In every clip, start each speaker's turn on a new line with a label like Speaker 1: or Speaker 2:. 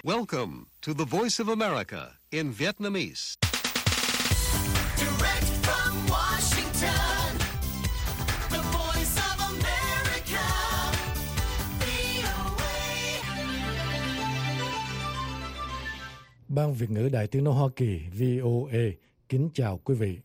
Speaker 1: Welcome to the Voice of America in Vietnamese.
Speaker 2: Direct from Washington, the Voice of America, VOA.
Speaker 3: Ban Việt ngữ Đài Tiếng nói Hoa Kỳ VOA kính chào quý vị.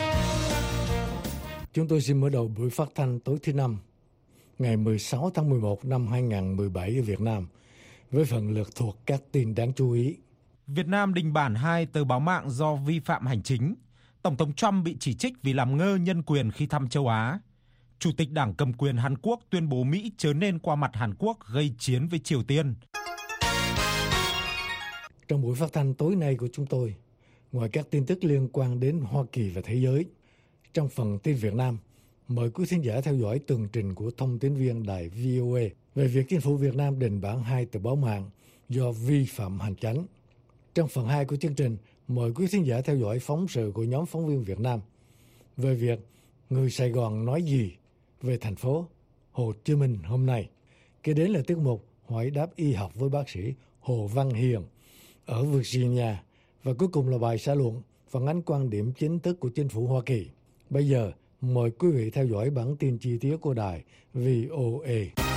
Speaker 3: Chúng tôi xin mở đầu buổi phát thanh tối thứ Năm, ngày 16 tháng 11 năm 2017 ở Việt Nam, với phần lược thuộc các tin đáng chú ý.
Speaker 4: Việt Nam đình bản 2 tờ báo mạng do vi phạm hành chính. Tổng thống Trump bị chỉ trích vì làm ngơ nhân quyền khi thăm châu Á. Chủ tịch Đảng cầm quyền Hàn Quốc tuyên bố Mỹ chớ nên qua mặt Hàn Quốc gây chiến với Triều Tiên.
Speaker 3: Trong buổi phát thanh tối nay của chúng tôi, ngoài các tin tức liên quan đến Hoa Kỳ và thế giới, trong phần tin Việt Nam, mời quý thính giả theo dõi tường trình của thông tín viên đài VOA về việc chính phủ Việt Nam đình bản 2 tờ báo mạng do vi phạm hành chính. Trong phần 2 của chương trình, mời quý thính giả theo dõi phóng sự của nhóm phóng viên Việt Nam về việc người Sài Gòn nói gì về thành phố Hồ Chí Minh hôm nay. Kế đến là tiết mục hỏi đáp y học với bác sĩ Hồ Văn Hiền ở Virginia, và cuối cùng là bài xã luận phản ánh quan điểm chính thức của chính phủ Hoa Kỳ. Bây giờ, mời quý vị theo dõi bản tin chi tiết của đài VOA.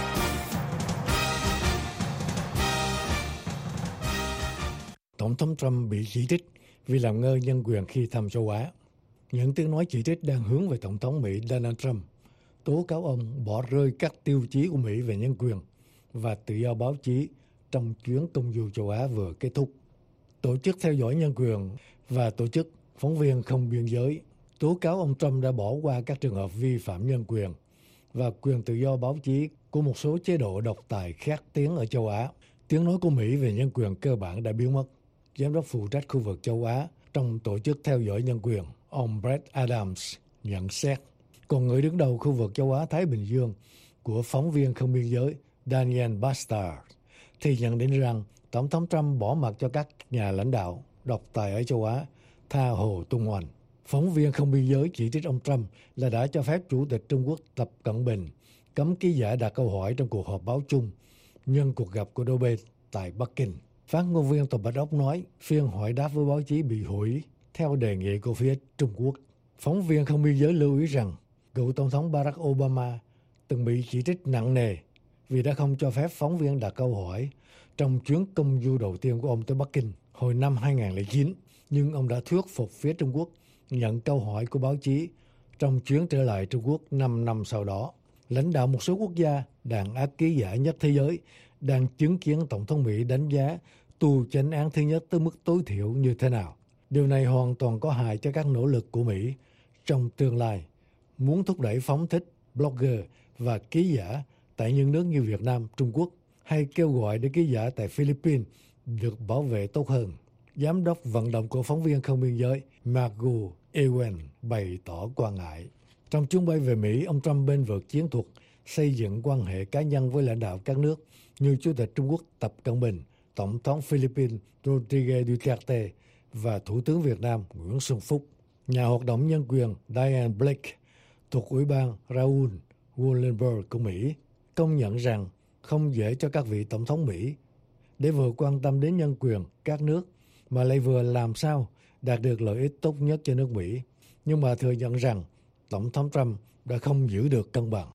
Speaker 3: Tổng thống Trump bị chỉ trích vì làm ngơ nhân quyền khi thăm châu Á. Những tiếng nói chỉ trích đang hướng về Tổng thống Mỹ Donald Trump, tố cáo ông bỏ rơi các tiêu chí của Mỹ về nhân quyền và tự do báo chí trong chuyến công du châu Á vừa kết thúc. Tổ chức theo dõi nhân quyền và tổ chức phóng viên không biên giới tố cáo ông Trump đã bỏ qua các trường hợp vi phạm nhân quyền và quyền tự do báo chí của một số chế độ độc tài khét tiếng ở châu Á. Tiếng nói của Mỹ về nhân quyền cơ bản đã biến mất. Giám đốc phụ trách khu vực châu Á trong tổ chức theo dõi nhân quyền, ông Brett Adams, nhận xét. Còn người đứng đầu khu vực châu Á-Thái Bình Dương của phóng viên không biên giới Daniel Bastard thì nhận định rằng Tổng thống Trump bỏ mặc cho các nhà lãnh đạo độc tài ở châu Á tha hồ tung hoành. Phóng viên không biên giới chỉ trích ông Trump là đã cho phép Chủ tịch Trung Quốc Tập Cận Bình cấm ký giả đặt câu hỏi trong cuộc họp báo chung nhân cuộc gặp của đôi bên tại Bắc Kinh. Phát ngôn viên Tòa Bạch Ốc nói phiên hỏi đáp với báo chí bị hủy theo đề nghị của phía Trung Quốc. Phóng viên không biên giới lưu ý rằng cựu Tổng thống Barack Obama từng bị chỉ trích nặng nề vì đã không cho phép phóng viên đặt câu hỏi trong chuyến công du đầu tiên của ông tới Bắc Kinh hồi năm 2009, nhưng ông đã thuyết phục phía Trung Quốc nhận câu hỏi của báo chí trong chuyến trở lại Trung Quốc 5 năm sau đó. Lãnh đạo một số quốc gia đàn áp ký giả nhất thế giới đang chứng kiến Tổng thống Mỹ đánh giá tù chánh án thứ nhất tới mức tối thiểu như thế nào. Điều này hoàn toàn có hại cho các nỗ lực của Mỹ trong tương lai, muốn thúc đẩy phóng thích blogger và ký giả tại những nước như Việt Nam, Trung Quốc, hay kêu gọi để ký giả tại Philippines được bảo vệ tốt hơn. Giám đốc vận động của phóng viên không biên giới Margo Ewen bày tỏ quan ngại. Trong chuyến bay về Mỹ, ông Trump bên vực chiến thuật xây dựng quan hệ cá nhân với lãnh đạo các nước như Chủ tịch Trung Quốc Tập Cận Bình, Tổng thống Philippines Rodrigo Duterte và Thủ tướng Việt Nam Nguyễn Xuân Phúc. Nhà hoạt động nhân quyền Diane Blake thuộc Ủy ban Raoul Wallenberg của Mỹ công nhận rằng không dễ cho các vị Tổng thống Mỹ để vừa quan tâm đến nhân quyền các nước mà lại vừa làm sao đạt được lợi ích tốt nhất cho nước Mỹ. Nhưng mà thừa nhận rằng Tổng thống Trump đã không giữ được cân bằng.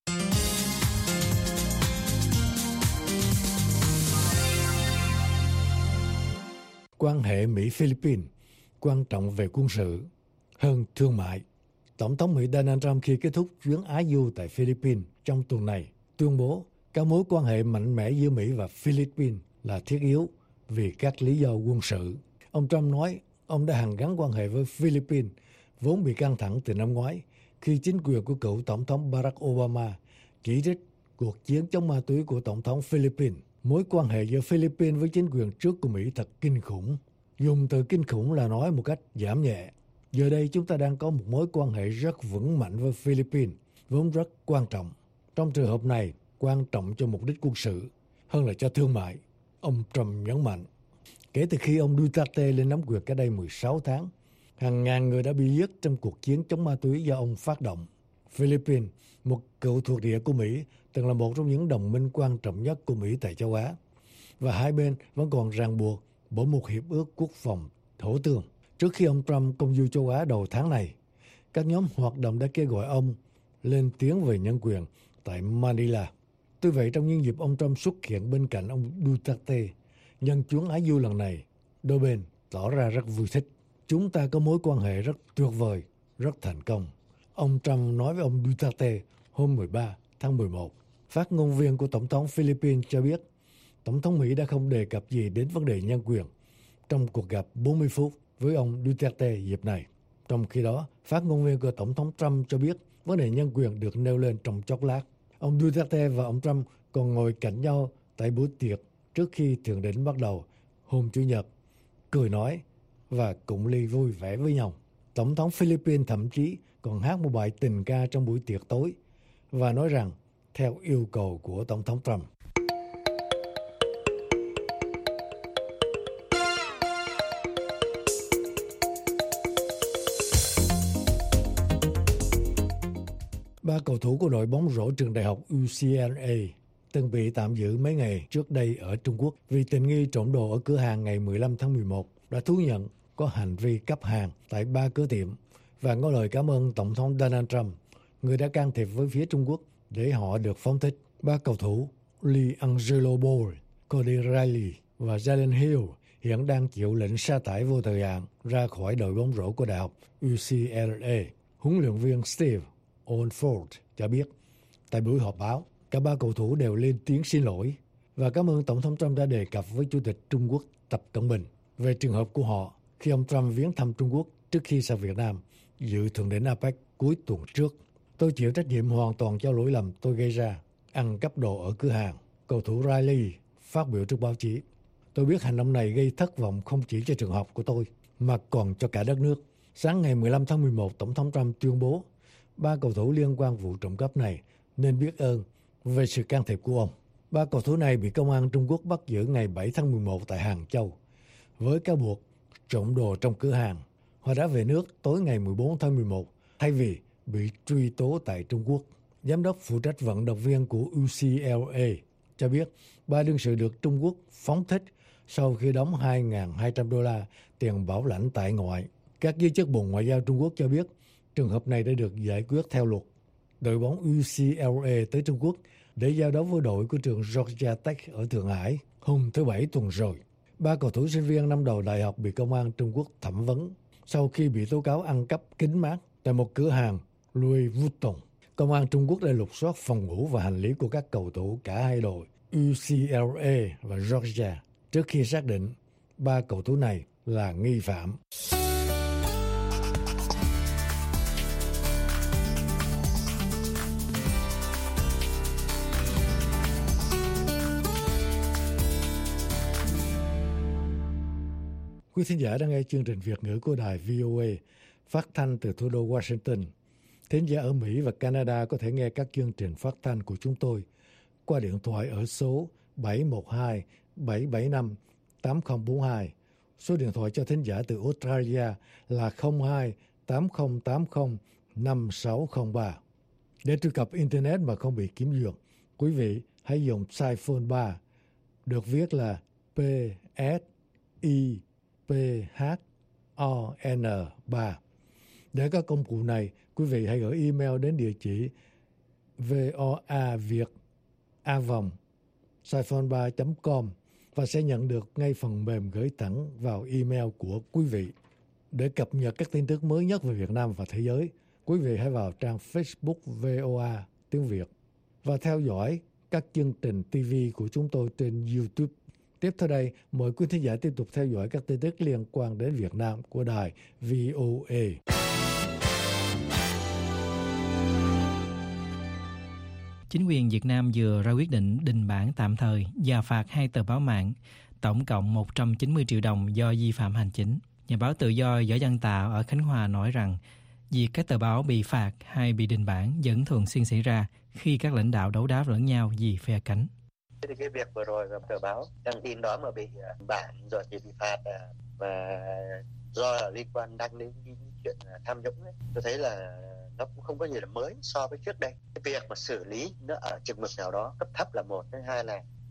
Speaker 3: Quan hệ Mỹ-Philippines quan trọng về quân sự hơn thương mại. Tổng thống Mỹ Donald Trump khi kết thúc chuyến Á du tại Philippines trong tuần này tuyên bố các mối quan hệ mạnh mẽ giữa Mỹ và Philippines là thiết yếu vì các lý do quân sự. Ông Trump nói ông đã hàn gắn quan hệ với Philippines vốn bị căng thẳng từ năm ngoái khi chính quyền của cựu Tổng thống Barack Obama chỉ trích cuộc chiến chống ma túy của Tổng thống Philippines. Mối quan hệ giữa Philippines với chính quyền trước của Mỹ thật kinh khủng. Dùng từ kinh khủng là nói một cách giảm nhẹ. Giờ đây chúng ta đang có một mối quan hệ rất vững mạnh với Philippines, vốn rất quan trọng. Trong trường hợp này, quan trọng cho mục đích quân sự hơn là cho thương mại, ông Trump nhấn mạnh. Kể từ khi ông Duterte lên nắm quyền cách đây 16 tháng, hàng ngàn người đã bị giết trong cuộc chiến chống ma túy do ông phát động. Philippines, một cựu thuộc địa của Mỹ, từng là một trong những đồng minh quan trọng nhất của Mỹ tại châu Á. và hai bên vẫn còn ràng buộc bởi một hiệp ước quốc phòng thổ tường. Trước khi ông Trump công du châu Á đầu tháng này, các nhóm hoạt động đã kêu gọi ông lên tiếng về nhân quyền tại Manila. Tuy vậy, trong những dịp ông Trump xuất hiện bên cạnh ông Duterte nhân chuyến Á du lần này, đôi bên tỏ ra rất vui thích. Chúng ta có mối quan hệ rất tuyệt vời, rất thành công, ông Trump nói với ông Duterte hôm 13 tháng 11. Phát ngôn viên của Tổng thống Philippines cho biết, Tổng thống Mỹ đã không đề cập gì đến vấn đề nhân quyền trong cuộc gặp 40 phút với ông Duterte dịp này. Trong khi đó, phát ngôn viên của Tổng thống Trump cho biết vấn đề nhân quyền được nêu lên trong chốc lát. Ông Duterte và ông Trump còn ngồi cạnh nhau tại buổi tiệc trước khi thượng đỉnh bắt đầu hôm Chủ nhật, cười nói và cụng ly vui vẻ với nhau. Tổng thống Philippines thậm chí còn hát một bài tình ca trong buổi tiệc tối và nói rằng theo yêu cầu của Tổng thống Trump. Ba cầu thủ của đội bóng rổ trường đại học UCLA từng bị tạm giữ mấy ngày trước đây ở Trung Quốc vì tình nghi trộm đồ ở cửa hàng ngày 15 tháng 11 đã thú nhận có hành vi cấp hàng tại 3 cửa tiệm và ngỏ lời cảm ơn Tổng thống Donald Trump, người đã can thiệp với phía Trung Quốc để họ được phóng thích. Ba cầu thủ LiAngelo Ball, Cody Riley và Jalen Hill hiện đang chịu lệnh sa thải vô thời hạn ra khỏi đội bóng rổ của đại học UCLA. Huấn luyện viên Steve Alford cho biết tại buổi họp báo, cả ba cầu thủ đều lên tiếng xin lỗi và cảm ơn Tổng thống Trump đã đề cập với Chủ tịch Trung Quốc Tập Cận Bình về trường hợp của họ khi ông Trump viếng thăm Trung Quốc trước khi sang Việt Nam dự thượng đỉnh APEC cuối tuần trước. Tôi chịu trách nhiệm hoàn toàn cho lỗi lầm tôi gây ra, ăn cắp đồ ở cửa hàng, cầu thủ Riley phát biểu trước báo chí. Tôi biết hành động này gây thất vọng không chỉ cho trường học của tôi mà còn cho cả đất nước. Sáng ngày 15 tháng 11, Tổng thống Trump tuyên bố ba cầu thủ liên quan vụ trộm cắp này nên biết ơn về sự can thiệp của ông. Ba cầu thủ này bị công an Trung Quốc bắt giữ ngày 7 tháng 11 tại Hàng Châu với cáo buộc trộm đồ trong cửa hàng. Họ đã về nước tối ngày 14 tháng 11 thay vì bị truy tố tại Trung Quốc. Giám đốc phụ trách vận động viên của UCLA cho biết ba đương sự được Trung Quốc phóng thích sau khi đóng $2.200 tiền bảo lãnh tại ngoại. Các giới chức Bộ Ngoại giao Trung Quốc cho biết trường hợp này đã được giải quyết theo luật. Đội bóng UCLA tới Trung Quốc để giao đấu với đội của trường Georgia Tech ở Thượng Hải hôm thứ Bảy tuần rồi. Ba cầu thủ sinh viên năm đầu đại học bị công an Trung Quốc thẩm vấn sau khi bị tố cáo ăn cắp kính mát tại một cửa hàng Louis Vuitton. Công an Trung Quốc đã lục soát phòng ngủ và hành lý của các cầu thủ cả hai đội UCLA và Georgia trước khi xác định ba cầu thủ này là nghi phạm. Quý thính giả đang nghe chương trình Việt ngữ của đài VOA phát thanh từ thủ đô Washington. Thính giả ở Mỹ và Canada có thể nghe các chương trình phát thanh của chúng tôi qua điện thoại ở số 712-775-8042. Số điện thoại cho thính giả từ Australia là 02-8080-5603. Để truy cập Internet mà không bị kiểm duyệt, quý vị hãy dùng Saiphone 3, được viết là PSIPHON3. Để có công cụ này, quý vị hãy gửi email đến địa chỉ voaviet@saiphone3.com và sẽ nhận được ngay phần mềm gửi thẳng vào email của quý vị. Để cập nhật các tin tức mới nhất về Việt Nam và thế giới, quý vị hãy vào trang Facebook VOA tiếng Việt và theo dõi các chương trình TV của chúng tôi trên YouTube. Tiếp theo đây, mời quý thính giả tiếp tục theo dõi các tin tức liên quan đến Việt Nam của đài VOA.
Speaker 5: Chính quyền Việt Nam vừa ra quyết định đình bản tạm thời và phạt 2 tờ báo mạng, tổng cộng 190 triệu đồng do vi phạm hành chính. Nhà báo tự do Võ Văn Tạo ở Khánh Hòa nói rằng việc các tờ báo bị phạt hay bị đình bản vẫn thường xuyên xảy ra khi các lãnh đạo đấu đá lẫn nhau vì phe cánh.
Speaker 6: Thì cái việc vừa rồi là tờ báo đăng tin đó mà bị bản rồi thì bị phạt và do là liên quan đăng đến cái chuyện tham nhũng ấy, tôi thấy là nó cũng không có gì là mới so với trước đây. Cái việc mà xử lý nó ở chừng mực nào đó cấp thấp là một, thứ hai là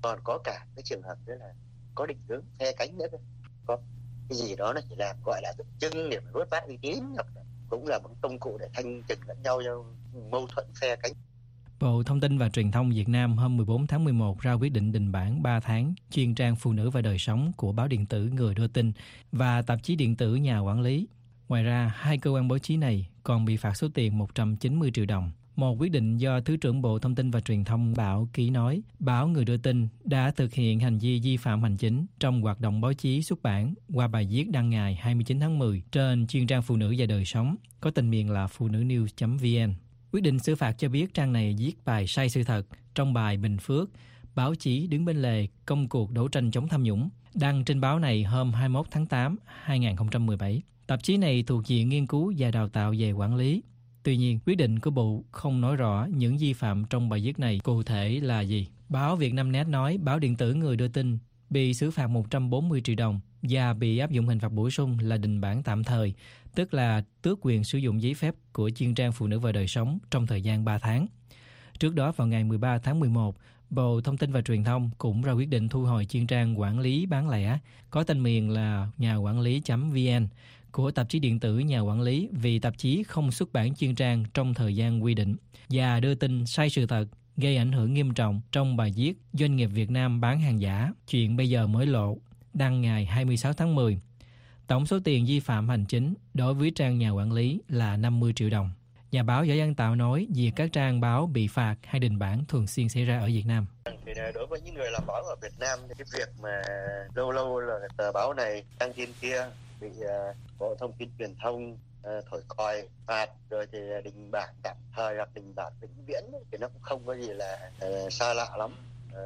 Speaker 6: Còn có cả cái trường hợp nữa là có định hướng phe cánh nữa, có cái gì đó nó chỉ làm gọi là tượng trưng để mà vớt vát uy tín, hoặc là cũng là một công cụ để thanh trừng lẫn nhau mâu thuẫn phe cánh.
Speaker 5: Bộ Thông tin và Truyền thông Việt Nam hôm 14 tháng 11 ra quyết định đình bản 3 tháng chuyên trang Phụ nữ và đời sống của báo điện tử Người đưa tin và tạp chí điện tử Nhà quản lý. Ngoài ra, hai cơ quan báo chí này còn bị phạt số tiền 190 triệu đồng. Một quyết định do Thứ trưởng Bộ Thông tin và Truyền thông Bảo ký nói, báo Người đưa tin đã thực hiện hành vi vi phạm hành chính trong hoạt động báo chí xuất bản qua bài viết đăng ngày 29 tháng 10 trên chuyên trang Phụ nữ và đời sống, có tên miền là phununews.vn. Quyết định xử phạt cho biết trang này viết bài sai sự thật trong bài Bình Phước, báo chí đứng bên lề công cuộc đấu tranh chống tham nhũng, đăng trên báo này hôm 21 tháng 8, 2017. Tạp chí này thuộc diện nghiên cứu và đào tạo về quản lý. Tuy nhiên, quyết định của Bộ không nói rõ những vi phạm trong bài viết này cụ thể là gì. Báo Vietnamnet nói báo điện tử Người đưa tin bị xử phạt 140 triệu đồng và bị áp dụng hình phạt bổ sung là đình bản tạm thời, tức là tước quyền sử dụng giấy phép của chuyên trang Phụ nữ và đời sống trong thời gian 3 tháng. Trước đó vào ngày 13 tháng 11, Bộ Thông tin và Truyền thông cũng ra quyết định thu hồi chuyên trang quản lý bán lẻ có tên miền là nhà quản lý.vn của tạp chí điện tử Nhà quản lý vì tạp chí không xuất bản chuyên trang trong thời gian quy định và đưa tin sai sự thật, gây ảnh hưởng nghiêm trọng trong bài viết Doanh nghiệp Việt Nam bán hàng giả, chuyện bây giờ mới lộ, đăng ngày 26 tháng 10. Tổng số tiền vi phạm hành chính đối với trang Nhà quản lý là 50 triệu đồng. Nhà báo Võ Văn Tạo nói việc các trang báo bị phạt hay đình bản thường xuyên xảy ra ở Việt Nam.
Speaker 6: Thì đối với những người làm báo ở Việt Nam thì cái việc mà lâu lâu là tờ báo này đăng tin kia bị Bộ Thông tin Truyền thông thổi còi phạt, rồi thì đình bản tạm thời hoặc đình bản vĩnh viễn thì nó cũng không có gì là xa lạ lắm.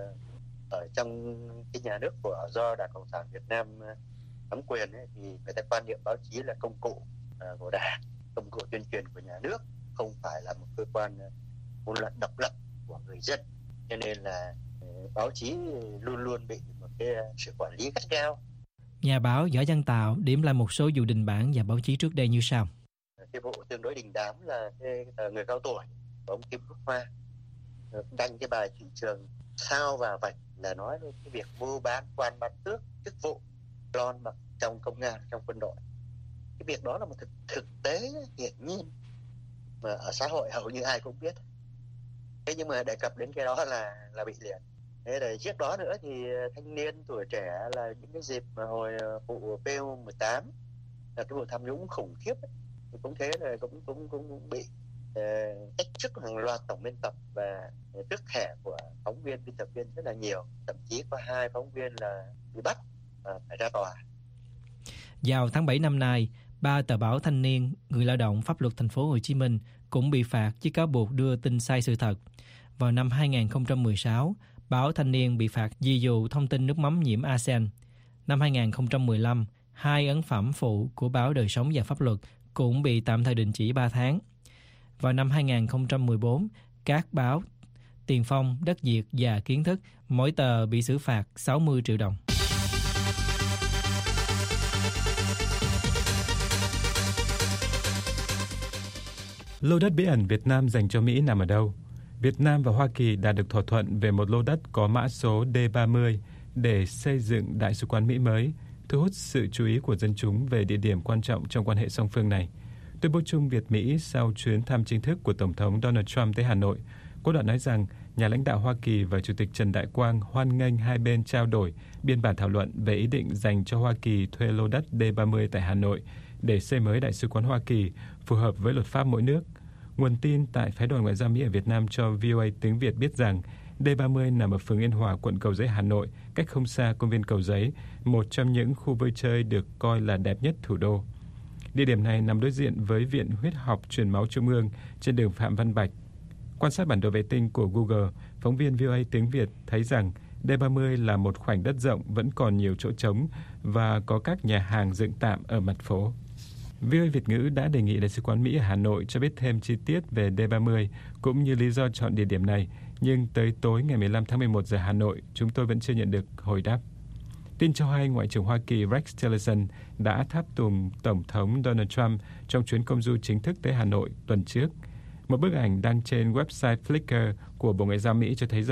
Speaker 6: Ở trong cái nhà nước do Đảng Cộng sản Việt Nam nắm quyền ấy, thì người ta quan niệm báo chí là công cụ của Đảng, công cụ tuyên truyền của nhà nước, không phải là một cơ quan ngôn luận độc lập của người dân, cho nên là báo chí luôn luôn bị một cái sự quản lý gắt gao.
Speaker 5: Nhà báo Võ Văn Tạo điểm lại một số vụ đình bản và báo chí trước đây như sau.
Speaker 6: Cái vụ tương đối đình đám là cái người cao tuổi của ông Kim Quốc Hoa đăng cái bài thị trường sao và vạch là nói đến cái việc mua bán quan bán tước chức vụ lon mặc trong công an, trong quân đội. Cái việc đó là một thực tế hiển nhiên mà ở xã hội hầu như ai cũng biết. Thế nhưng mà đề cập đến cái đó là bị liền. Thế rồi trước đó nữa thì thanh niên tuổi trẻ là những cái dịp mà hồi vụ PU18 là cái vụ tham nhũng khủng khiếp ấy, thì cũng thế là cũng bị cách chức hàng loạt tổng biên tập và tước thẻ của phóng viên, biên tập viên rất là nhiều, thậm chí có 2 phóng viên là bị bắt phải ra tòa.
Speaker 5: Vào tháng 7 năm nay, 3 tờ báo Thanh niên, Người lao động, Pháp luật Thành phố Hồ Chí Minh cũng bị phạt với cáo buộc đưa tin sai sự thật. Vào năm 2016, báo Thanh niên bị phạt vì vụ thông tin nước mắm nhiễm arsen. Năm 2015, 2 ấn phẩm phụ của báo Đời sống và Pháp luật cũng bị tạm thời đình chỉ 3 tháng. Vào năm 2014, các báo Tiền Phong, Đất Việt và Kiến Thức mỗi tờ bị xử phạt 60 triệu đồng.
Speaker 7: Lô đất bí ẩn Việt Nam dành cho Mỹ nằm ở đâu? Việt Nam và Hoa Kỳ đã được thỏa thuận về một lô đất có mã số D30 để xây dựng đại sứ quán Mỹ mới, thu hút sự chú ý của dân chúng về địa điểm quan trọng trong quan hệ song phương này. Tuyên bố chung Việt-Mỹ sau chuyến thăm chính thức của Tổng thống Donald Trump tới Hà Nội, có đoạn nói rằng nhà lãnh đạo Hoa Kỳ và Chủ tịch Trần Đại Quang hoan nghênh hai bên trao đổi biên bản thảo luận về ý định dành cho Hoa Kỳ thuê lô đất D30 tại Hà Nội để xây mới đại sứ quán Hoa Kỳ phù hợp với luật pháp mỗi nước. Nguồn tin tại Phái đoàn Ngoại giao Mỹ ở Việt Nam cho VOA tiếng Việt biết rằng D30 nằm ở phường Yên Hòa, quận Cầu Giấy, Hà Nội, cách không xa công viên Cầu Giấy, một trong những khu vui chơi được coi là đẹp nhất thủ đô. Địa điểm này nằm đối diện với Viện Huyết học Truyền máu Trung ương trên đường Phạm Văn Bạch. Quan sát bản đồ vệ tinh của Google, phóng viên VOA tiếng Việt thấy rằng D30 là một khoảnh đất rộng vẫn còn nhiều chỗ trống và có các nhà hàng dựng tạm ở mặt phố. VOA Việt ngữ đã đề nghị Đại sứ quán Mỹ ở Hà Nội cho biết thêm chi tiết về D30 cũng như lý do chọn địa điểm này, nhưng tới tối ngày 15 tháng 11 giờ Hà Nội, chúng tôi vẫn chưa nhận được hồi đáp. Tin cho hay Ngoại trưởng Hoa Kỳ Rex Tillerson đã tháp tùng Tổng thống Donald Trump trong chuyến công du chính thức tới Hà Nội tuần trước. Một bức ảnh đăng trên website Flickr của Bộ Ngoại giao Mỹ cho thấy rằng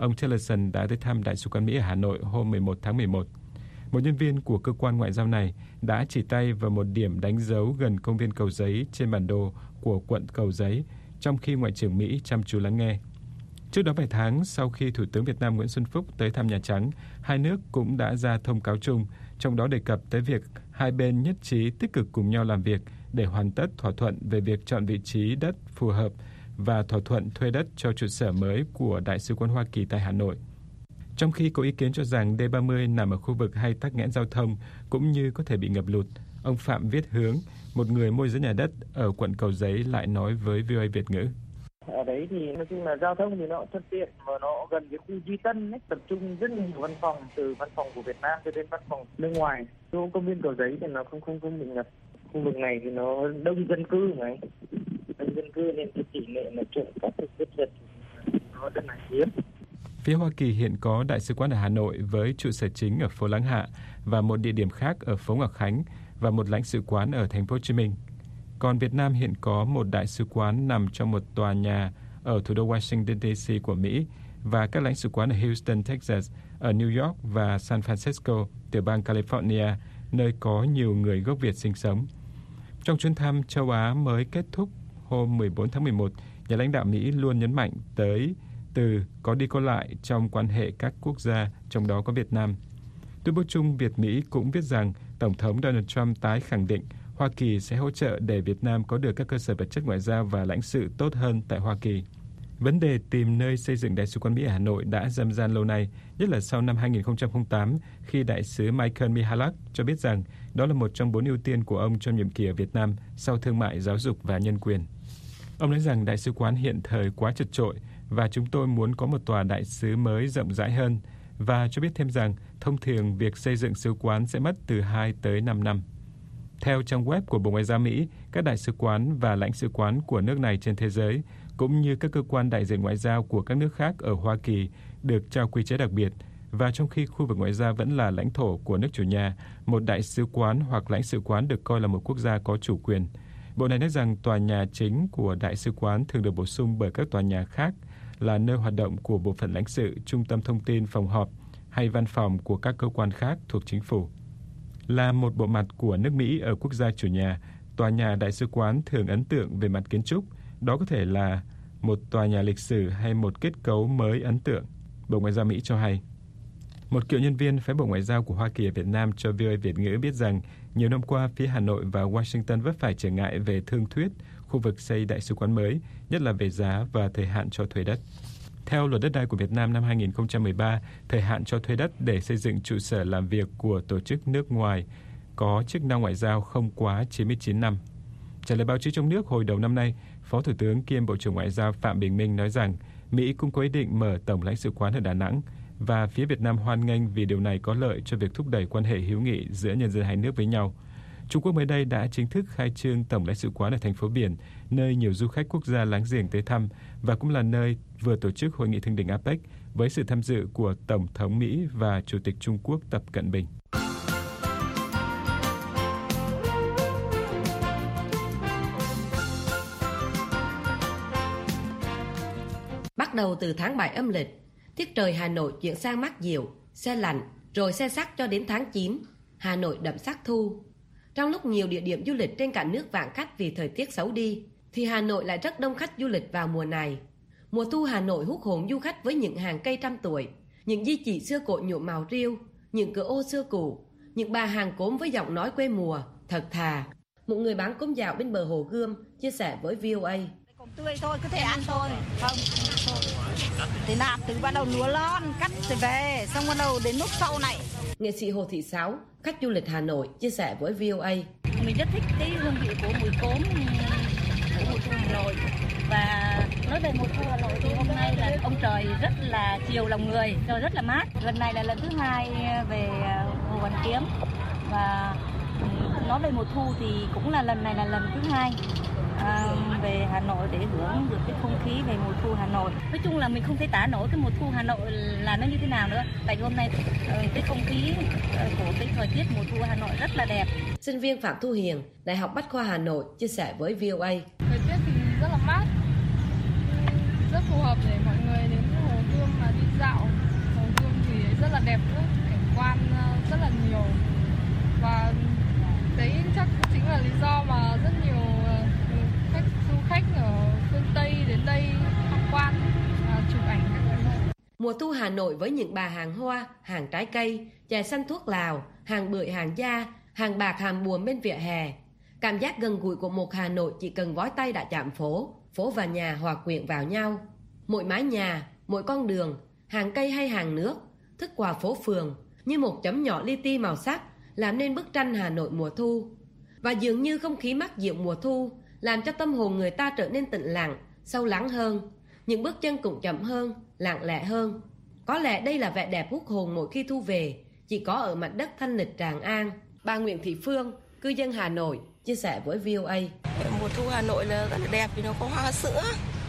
Speaker 7: ông Tillerson đã tới thăm Đại sứ quán Mỹ ở Hà Nội hôm 11 tháng 11. Một nhân viên của cơ quan ngoại giao này đã chỉ tay vào một điểm đánh dấu gần công viên Cầu Giấy trên bản đồ của quận Cầu Giấy, trong khi Ngoại trưởng Mỹ chăm chú lắng nghe. Trước đó vài tháng, sau khi Thủ tướng Việt Nam Nguyễn Xuân Phúc tới thăm Nhà Trắng, hai nước cũng đã ra thông cáo chung, trong đó đề cập tới việc hai bên nhất trí tích cực cùng nhau làm việc để hoàn tất thỏa thuận về việc chọn vị trí đất phù hợp và thỏa thuận thuê đất cho trụ sở mới của Đại sứ quán Hoa Kỳ tại Hà Nội. Trong khi có ý kiến cho rằng D30 nằm ở khu vực hay tắc nghẽn giao thông cũng như có thể bị ngập lụt, ông Phạm Viết Hướng, một người môi giới nhà đất ở quận Cầu Giấy lại nói với VOA Việt ngữ.
Speaker 8: Ở đấy thì nói chung là giao thông thì nó thuận tiện và nó gần cái khu Duy Tân ấy, tập trung rất nhiều văn phòng, từ văn phòng của Việt Nam cho đến văn phòng nước ngoài. Công viên Cầu Giấy thì nó không bị ngập. Khu vực này thì nó đông dân cư mà, đông dân cư nên cái tỷ lệ là trộm cắp cướp giật nó rất là hiếm.
Speaker 7: Phía Hoa Kỳ hiện có đại sứ quán ở Hà Nội với trụ sở chính ở phố Láng Hạ và một địa điểm khác ở phố Ngọc Khánh và một lãnh sự quán ở thành phố Hồ Chí Minh. Còn Việt Nam hiện có một đại sứ quán nằm trong một tòa nhà ở thủ đô Washington DC của Mỹ và các lãnh sự quán ở Houston, Texas, ở New York và San Francisco, tiểu bang California, nơi có nhiều người gốc Việt sinh sống. Trong chuyến thăm châu Á mới kết thúc hôm 14 tháng 11, nhà lãnh đạo Mỹ luôn nhấn mạnh tới từ có đi có lại trong quan hệ các quốc gia, trong đó có Việt Nam. Tuyên bố chung Việt-Mỹ cũng viết rằng Tổng thống Donald Trump tái khẳng định Hoa Kỳ sẽ hỗ trợ để Việt Nam có được các cơ sở vật chất ngoại giao và lãnh sự tốt hơn tại Hoa Kỳ. Vấn đề tìm nơi xây dựng Đại sứ quán Mỹ ở Hà Nội đã râm ran lâu nay, nhất là sau năm 2008 khi Đại sứ Michael Michalak cho biết rằng đó là một trong 4 ưu tiên của ông trong nhiệm kỳ ở Việt Nam sau thương mại, giáo dục và nhân quyền. Ông nói rằng Đại sứ quán hiện thời quá chật chội và chúng tôi muốn có một tòa đại sứ mới rộng rãi hơn và cho biết thêm rằng thông thường việc xây dựng sứ quán sẽ mất từ 2 tới 5 năm. Theo trang web của Bộ Ngoại giao Mỹ, các đại sứ quán và lãnh sự quán của nước này trên thế giới, cũng như các cơ quan đại diện ngoại giao của các nước khác ở Hoa Kỳ được trao quy chế đặc biệt, và trong khi khu vực ngoại giao vẫn là lãnh thổ của nước chủ nhà, một đại sứ quán hoặc lãnh sự quán được coi là một quốc gia có chủ quyền. Bộ này nói rằng tòa nhà chính của đại sứ quán thường được bổ sung bởi các tòa nhà khác là nơi hoạt động của bộ phận lãnh sự, trung tâm thông tin, phòng họp hay văn phòng của các cơ quan khác thuộc chính phủ. Là một bộ mặt của nước Mỹ ở quốc gia chủ nhà, tòa nhà đại sứ quán thường ấn tượng về mặt kiến trúc. Đó có thể là một tòa nhà lịch sử hay một kết cấu mới ấn tượng, Bộ Ngoại giao Mỹ cho hay. Một cựu nhân viên phái Bộ Ngoại giao của Hoa Kỳ ở Việt Nam cho VOA Việt ngữ biết rằng nhiều năm qua phía Hà Nội và Washington vấp phải trở ngại về thương thuyết khu vực xây đại sứ quán mới, nhất là về giá và thời hạn cho thuê đất. Theo luật đất đai của Việt Nam năm 2013, thời hạn cho thuê đất để xây dựng trụ sở làm việc của tổ chức nước ngoài có chức năng ngoại giao không quá 99 năm. Trả lời báo chí trong nước hồi đầu năm nay, Phó Thủ tướng kiêm Bộ trưởng Ngoại giao Phạm Bình Minh nói rằng Mỹ cũng có ý định mở tổng lãnh sự quán ở Đà Nẵng và phía Việt Nam hoan nghênh vì điều này có lợi cho việc thúc đẩy quan hệ hữu nghị giữa nhân dân hai nước với nhau. Trung Quốc mới đây đã chính thức khai trương tổng lãnh sự quán ở thành phố biển, nơi nhiều du khách quốc gia láng giềng tới thăm và cũng là nơi vừa tổ chức hội nghị thượng đỉnh APEC với sự tham dự của Tổng thống Mỹ và Chủ tịch Trung Quốc Tập Cận Bình.
Speaker 9: Bắt đầu từ tháng 7 âm lịch, tiết trời Hà Nội chuyển sang mát dịu, se lạnh, rồi se sắc cho đến tháng 9, Hà Nội đậm sắc thu. Trong lúc nhiều địa điểm du lịch trên cả nước vạn khách vì thời tiết xấu đi, thì Hà Nội lại rất đông khách du lịch vào mùa này. Mùa thu Hà Nội hút hồn du khách với những hàng cây trăm tuổi, những di chỉ xưa cộ nhuộm màu riêu, những cửa ô xưa cũ, những bà hàng cốm với giọng nói quê mùa, thật thà. Một người bán cốm dạo bên bờ hồ Gươm chia sẻ với VOA.
Speaker 10: Cốm tươi thôi, cứ thể ăn thôi. Không, thì nạp từ bắt đầu lúa lon, cắt rồi về, xong bắt đầu đến lúc sau này.
Speaker 9: Nghệ sĩ Hồ Thị Sáu, khách du lịch Hà Nội, chia sẻ với VOA.
Speaker 10: Mình rất thích cái hương vị của mùi cốm của mùa thu Hà Nội. Và nói về mùa thu Hà Nội thì hôm nay là ông trời rất là chiều lòng người, trời rất là mát. Lần này là lần thứ 2 về Hồ Hoàn Kiếm. Và nói về mùa thu thì cũng là lần này là lần thứ 2 về Hà Nội để hưởng được cái không khí về mùa thu Hà Nội. Nói chung là mình không thể tả nổi cái mùa thu Hà Nội là nó như thế nào nữa. Tại hôm nay cái không khí của cái thời tiết mùa thu Hà Nội rất là đẹp.
Speaker 9: Sinh viên Phạm Thu Hiền, Đại học Bách khoa Hà Nội chia sẻ với VOA.
Speaker 11: Thời tiết thì rất là mát, rất phù hợp để mọi người đến Hồ Gươm mà đi dạo là đẹp nữa, cảnh quan rất là nhiều. Và đấy chắc chính là lý do mà rất nhiều du khách ở phương Tây đến đây tham quan và chụp ảnh các thứ.
Speaker 9: Mùa thu Hà Nội với những bà hàng hoa, hàng trái cây, chè xanh thuốc lào, hàng bưởi hàng da, hàng bạc hàng buồm bên vỉa hè. Cảm giác gần gũi của một Hà Nội chỉ cần vói tay đã chạm phố, phố và nhà hòa quyện vào nhau. Mỗi mái nhà, mỗi con đường, hàng cây hay hàng nước, thức qua phố phường như một chấm nhỏ li ti màu sắc làm nên bức tranh Hà Nội mùa thu. Và dường như không khí mát dịu mùa thu làm cho tâm hồn người ta trở nên tĩnh lặng, sâu lắng hơn. Những bước chân cũng chậm hơn, lặng lẽ hơn. Có lẽ đây là vẻ đẹp hút hồn mỗi khi thu về, chỉ có ở mảnh đất thanh lịch Tràng An. Bà Nguyễn Thị Phương, cư dân Hà Nội, chia sẻ với VOA.
Speaker 12: Mùa thu Hà Nội là rất là đẹp vì nó có hoa sữa.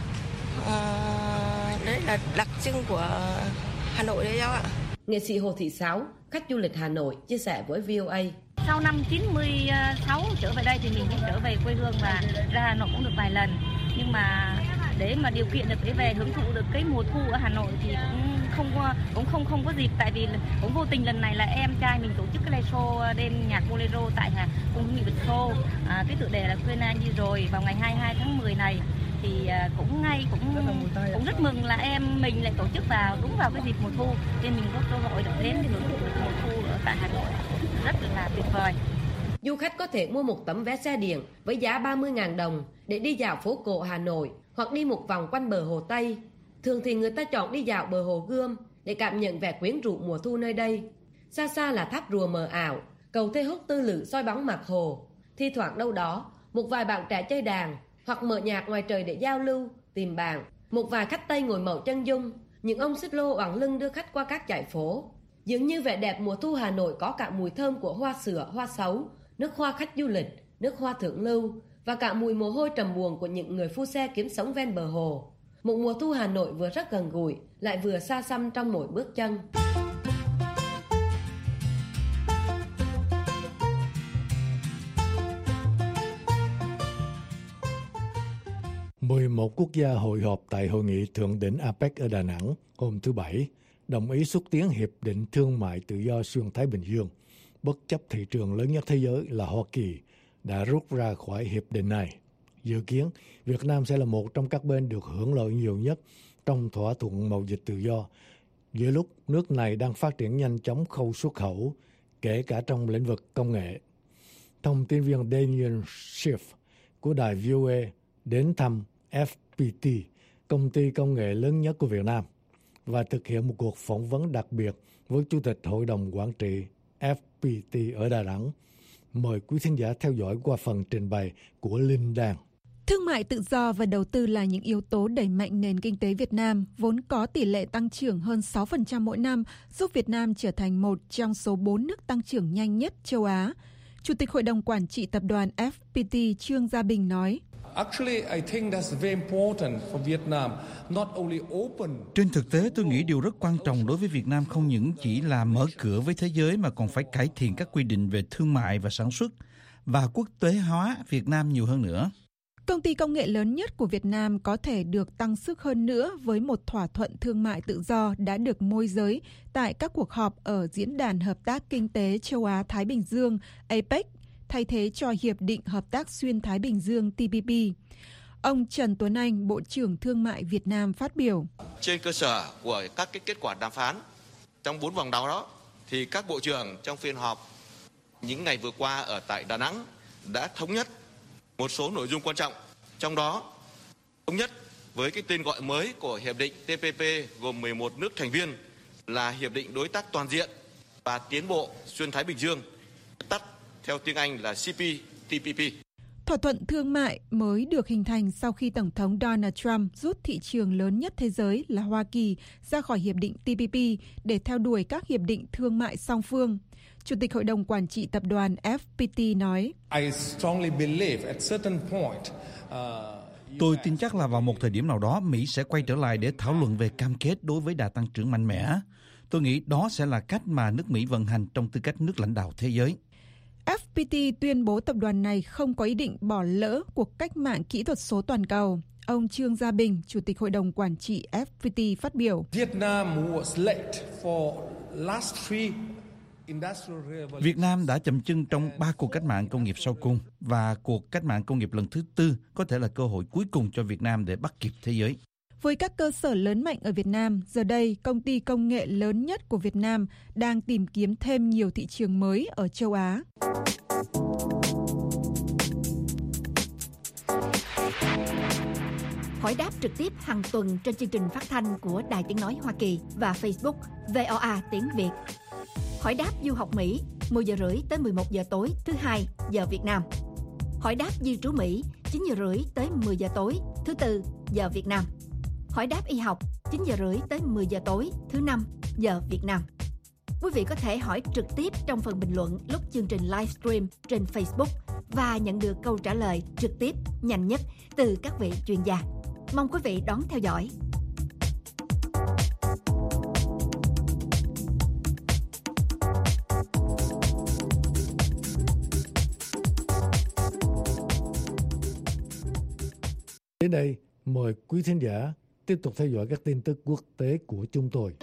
Speaker 12: Đấy là đặc trưng của Hà Nội đấy ạ.
Speaker 9: Nghệ sĩ Hồ Thị Sáu, khách du lịch Hà Nội, chia sẻ với VOA.
Speaker 10: Sau năm 96 trở về đây thì mình cũng trở về quê hương và ra Hà Nội cũng được vài lần. Nhưng mà để mà điều kiện được để về hưởng thụ được cái mùa thu ở Hà Nội thì cũng không có dịp, tại vì cũng vô tình lần này là em trai mình tổ chức cái live show đêm nhạc bolero tại cung hữu nghị Việt Xô, cái tựa đề là Quên Anh Đi Rồi vào ngày 22 tháng 10 này. Thì cũng rất mừng là em mình lại tổ chức đúng vào cái dịp mùa thu, nên mình có cơ hội được đến để hưởng thụ được mùa thu ở tại Hà Nội rất là tuyệt vời.
Speaker 9: Du khách có thể mua một tấm vé xe điện với giá 30.000 đồng để đi dạo phố cổ Hà Nội hoặc đi một vòng quanh bờ Hồ Tây. Thường thì người ta chọn đi dạo bờ Hồ Gươm để cảm nhận vẻ quyến rũ mùa thu nơi đây. Xa xa là tháp rùa mờ ảo, cầu Thê Húc tư lự soi bóng mặt hồ. Thi thoảng đâu đó, một vài bạn trẻ chơi đàn hoặc mở nhạc ngoài trời để giao lưu, tìm bạn. Một vài khách Tây ngồi mậu chân dung, những ông xích lô oằn lưng đưa khách qua các dãy phố. Dường như vẻ đẹp mùa thu Hà Nội có cả mùi thơm của hoa sữa, hoa sấu, nước hoa khách du lịch, nước hoa thượng lưu và cả mùi mồ hôi trầm buồn của những người phu xe kiếm sống ven bờ hồ. Một mùa thu Hà Nội vừa rất gần gũi, lại vừa xa xăm trong mỗi bước chân.
Speaker 3: 11 quốc gia hội họp tại hội nghị thượng đỉnh APEC ở Đà Nẵng hôm thứ Bảy, đồng ý xúc tiến Hiệp định Thương mại Tự do Xuyên Thái Bình Dương, bất chấp thị trường lớn nhất thế giới là Hoa Kỳ đã rút ra khỏi hiệp định này. Dự kiến, Việt Nam sẽ là một trong các bên được hưởng lợi nhiều nhất trong thỏa thuận mậu dịch tự do, giữa lúc nước này đang phát triển nhanh chóng khâu xuất khẩu, kể cả trong lĩnh vực công nghệ. Thông tin viên Daniel Schiff của đài VOA đến thăm FPT, công ty công nghệ lớn nhất của Việt Nam, và thực hiện một cuộc phỏng vấn đặc biệt với Chủ tịch Hội đồng Quản trị FPT ở Đà Nẵng. Mời quý thính giả theo dõi qua phần trình bày của Linh Đan.
Speaker 13: Thương mại tự do và đầu tư là những yếu tố đẩy mạnh nền kinh tế Việt Nam, vốn có tỷ lệ tăng trưởng hơn 6% mỗi năm, giúp Việt Nam trở thành một trong số 4 nước tăng trưởng nhanh nhất châu Á. Chủ tịch Hội đồng Quản trị Tập đoàn FPT Trương Gia Bình nói:
Speaker 14: Trên thực tế, tôi nghĩ điều rất quan trọng đối với Việt Nam không những chỉ là mở cửa với thế giới mà còn phải cải thiện các quy định về thương mại và sản xuất và quốc tế hóa Việt Nam nhiều hơn nữa.
Speaker 13: Công ty công nghệ lớn nhất của Việt Nam có thể được tăng sức hơn nữa với một thỏa thuận thương mại tự do đã được môi giới tại các cuộc họp ở Diễn đàn Hợp tác Kinh tế Châu Á-Thái Bình Dương APEC, thay thế cho Hiệp định Hợp tác Xuyên Thái Bình Dương TPP. Ông Trần Tuấn Anh, Bộ trưởng Thương mại Việt Nam phát biểu:
Speaker 15: Trên cơ sở của các kết quả đàm phán trong 4 vòng đấu đó, thì các bộ trưởng trong phiên họp những ngày vừa qua ở tại Đà Nẵng đã thống nhất một số nội dung quan trọng, trong đó thống nhất với cái tên gọi mới của Hiệp định TPP gồm 11 nước thành viên là Hiệp định Đối tác Toàn diện và Tiến bộ Xuyên Thái Bình Dương, tắt theo tiếng Anh là CPTPP.
Speaker 13: Thỏa thuận thương mại mới được hình thành sau khi Tổng thống Donald Trump rút thị trường lớn nhất thế giới là Hoa Kỳ ra khỏi Hiệp định TPP để theo đuổi các hiệp định thương mại song phương. Chủ tịch Hội đồng Quản trị Tập đoàn FPT nói:
Speaker 14: Tôi tin chắc là vào một thời điểm nào đó, Mỹ sẽ quay trở lại để thảo luận về cam kết đối với đà tăng trưởng mạnh mẽ. Tôi nghĩ đó sẽ là cách mà nước Mỹ vận hành trong tư cách nước lãnh đạo thế giới.
Speaker 13: FPT tuyên bố tập đoàn này không có ý định bỏ lỡ cuộc cách mạng kỹ thuật số toàn cầu. Ông Trương Gia Bình, Chủ tịch Hội đồng Quản trị FPT phát biểu:
Speaker 14: Việt Nam đã chậm chân trong 3 cuộc cách mạng công nghiệp sau cùng, và cuộc cách mạng công nghiệp lần thứ 4 có thể là cơ hội cuối cùng cho Việt Nam để bắt kịp thế giới.
Speaker 13: Với các cơ sở lớn mạnh ở Việt Nam, giờ đây công ty công nghệ lớn nhất của Việt Nam đang tìm kiếm thêm nhiều thị trường mới ở châu Á.
Speaker 16: Hỏi đáp trực tiếp hàng tuần trên chương trình phát thanh của Đài Tiếng Nói Hoa Kỳ và Facebook VOA Tiếng Việt. Hỏi đáp du học Mỹ 10 giờ rưỡi tới 11 giờ tối thứ Hai giờ Việt Nam. Hỏi đáp di trú Mỹ 9 giờ rưỡi tới 10 giờ tối thứ Tư giờ Việt Nam. Hỏi đáp y học 9 giờ rưỡi tới 10 giờ tối thứ Năm giờ Việt Nam. Quý vị có thể hỏi trực tiếp trong phần bình luận lúc chương trình livestream trên Facebook và nhận được câu trả lời trực tiếp nhanh nhất từ các vị chuyên gia. Mong quý vị đón theo dõi.
Speaker 3: Đến đây, mời quý thính giả tiếp tục theo dõi các tin tức quốc tế của chúng tôi.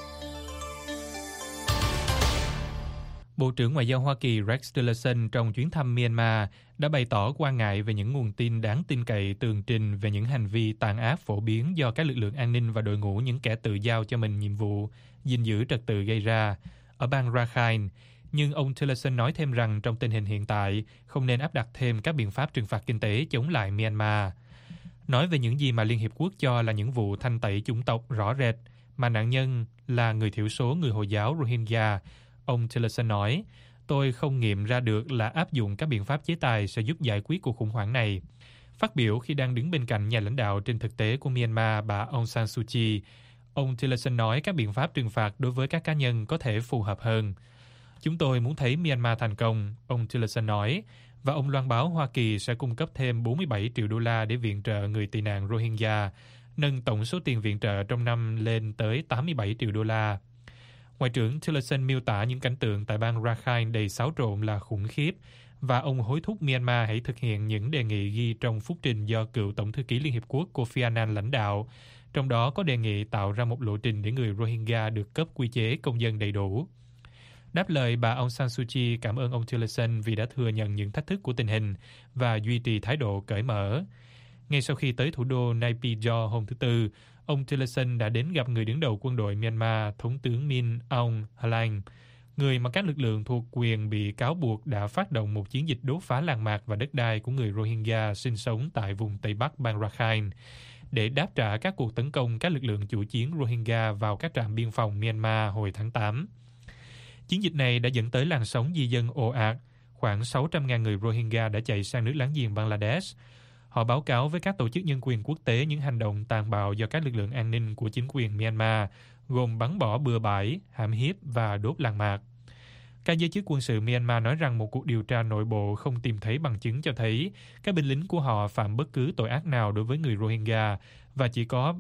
Speaker 17: Bộ trưởng Ngoại giao Hoa Kỳ Rex Tillerson trong chuyến thăm Myanmar đã bày tỏ quan ngại về những nguồn tin đáng tin cậy tường trình về những hành vi tàn ác phổ biến do các lực lượng an ninh và đội ngũ những kẻ tự giao cho mình nhiệm vụ gìn giữ trật tự gây ra ở bang Rakhine. Nhưng ông Tillerson nói thêm rằng trong tình hình hiện tại không nên áp đặt thêm các biện pháp trừng phạt kinh tế chống lại Myanmar. Nói về những gì mà Liên Hiệp Quốc cho là những vụ thanh tẩy chủng tộc rõ rệt mà nạn nhân là người thiểu số người Hồi giáo Rohingya, ông Tillerson nói, tôi không nghiệm ra được là áp dụng các biện pháp chế tài sẽ giúp giải quyết cuộc khủng hoảng này. Phát biểu khi đang đứng bên cạnh nhà lãnh đạo trên thực tế của Myanmar bà Aung San Suu Kyi, ông Tillerson nói các biện pháp trừng phạt đối với các cá nhân có thể phù hợp hơn. Chúng tôi muốn thấy Myanmar thành công, ông Tillerson nói, và ông loan báo Hoa Kỳ sẽ cung cấp thêm 47 triệu đô la để viện trợ người tị nạn Rohingya, nâng tổng số tiền viện trợ trong năm lên tới 87 triệu đô la. Ngoại trưởng Tillerson miêu tả những cảnh tượng tại bang Rakhine đầy xáo trộn là khủng khiếp, và ông hối thúc Myanmar hãy thực hiện những đề nghị ghi trong phúc trình do cựu Tổng thư ký Liên Hiệp Quốc Kofi Annan lãnh đạo, trong đó có đề nghị tạo ra một lộ trình để người Rohingya được cấp quy chế công dân đầy đủ. Đáp lời, bà Aung San Suu Kyi cảm ơn ông Tillerson vì đã thừa nhận những thách thức của tình hình và duy trì thái độ cởi mở. Ngay sau khi tới thủ đô Naypyidaw hôm thứ Tư, ông Tillerson đã đến gặp người đứng đầu quân đội Myanmar, Thống tướng Min Aung Hlaing, người mà các lực lượng thuộc quyền bị cáo buộc đã phát động một chiến dịch đốt phá làng mạc và đất đai của người Rohingya sinh sống tại vùng Tây Bắc bang Rakhine, để đáp trả các cuộc tấn công các lực lượng chủ chiến Rohingya vào các trạm biên phòng Myanmar hồi tháng 8. Chiến dịch này đã dẫn tới làn sóng di dân ồ ạt. Khoảng 600.000 người Rohingya đã chạy sang nước láng giềng Bangladesh. Họ báo cáo với các tổ chức nhân quyền quốc tế những hành động tàn bạo do các lực lượng an ninh của chính quyền Myanmar, gồm bắn bỏ bừa bãi, hãm hiếp và đốt làng mạc. Các giới chức quân sự Myanmar nói rằng một cuộc điều tra nội bộ không tìm thấy bằng chứng cho thấy các binh lính của họ phạm bất cứ tội ác nào đối với người Rohingya, và chỉ có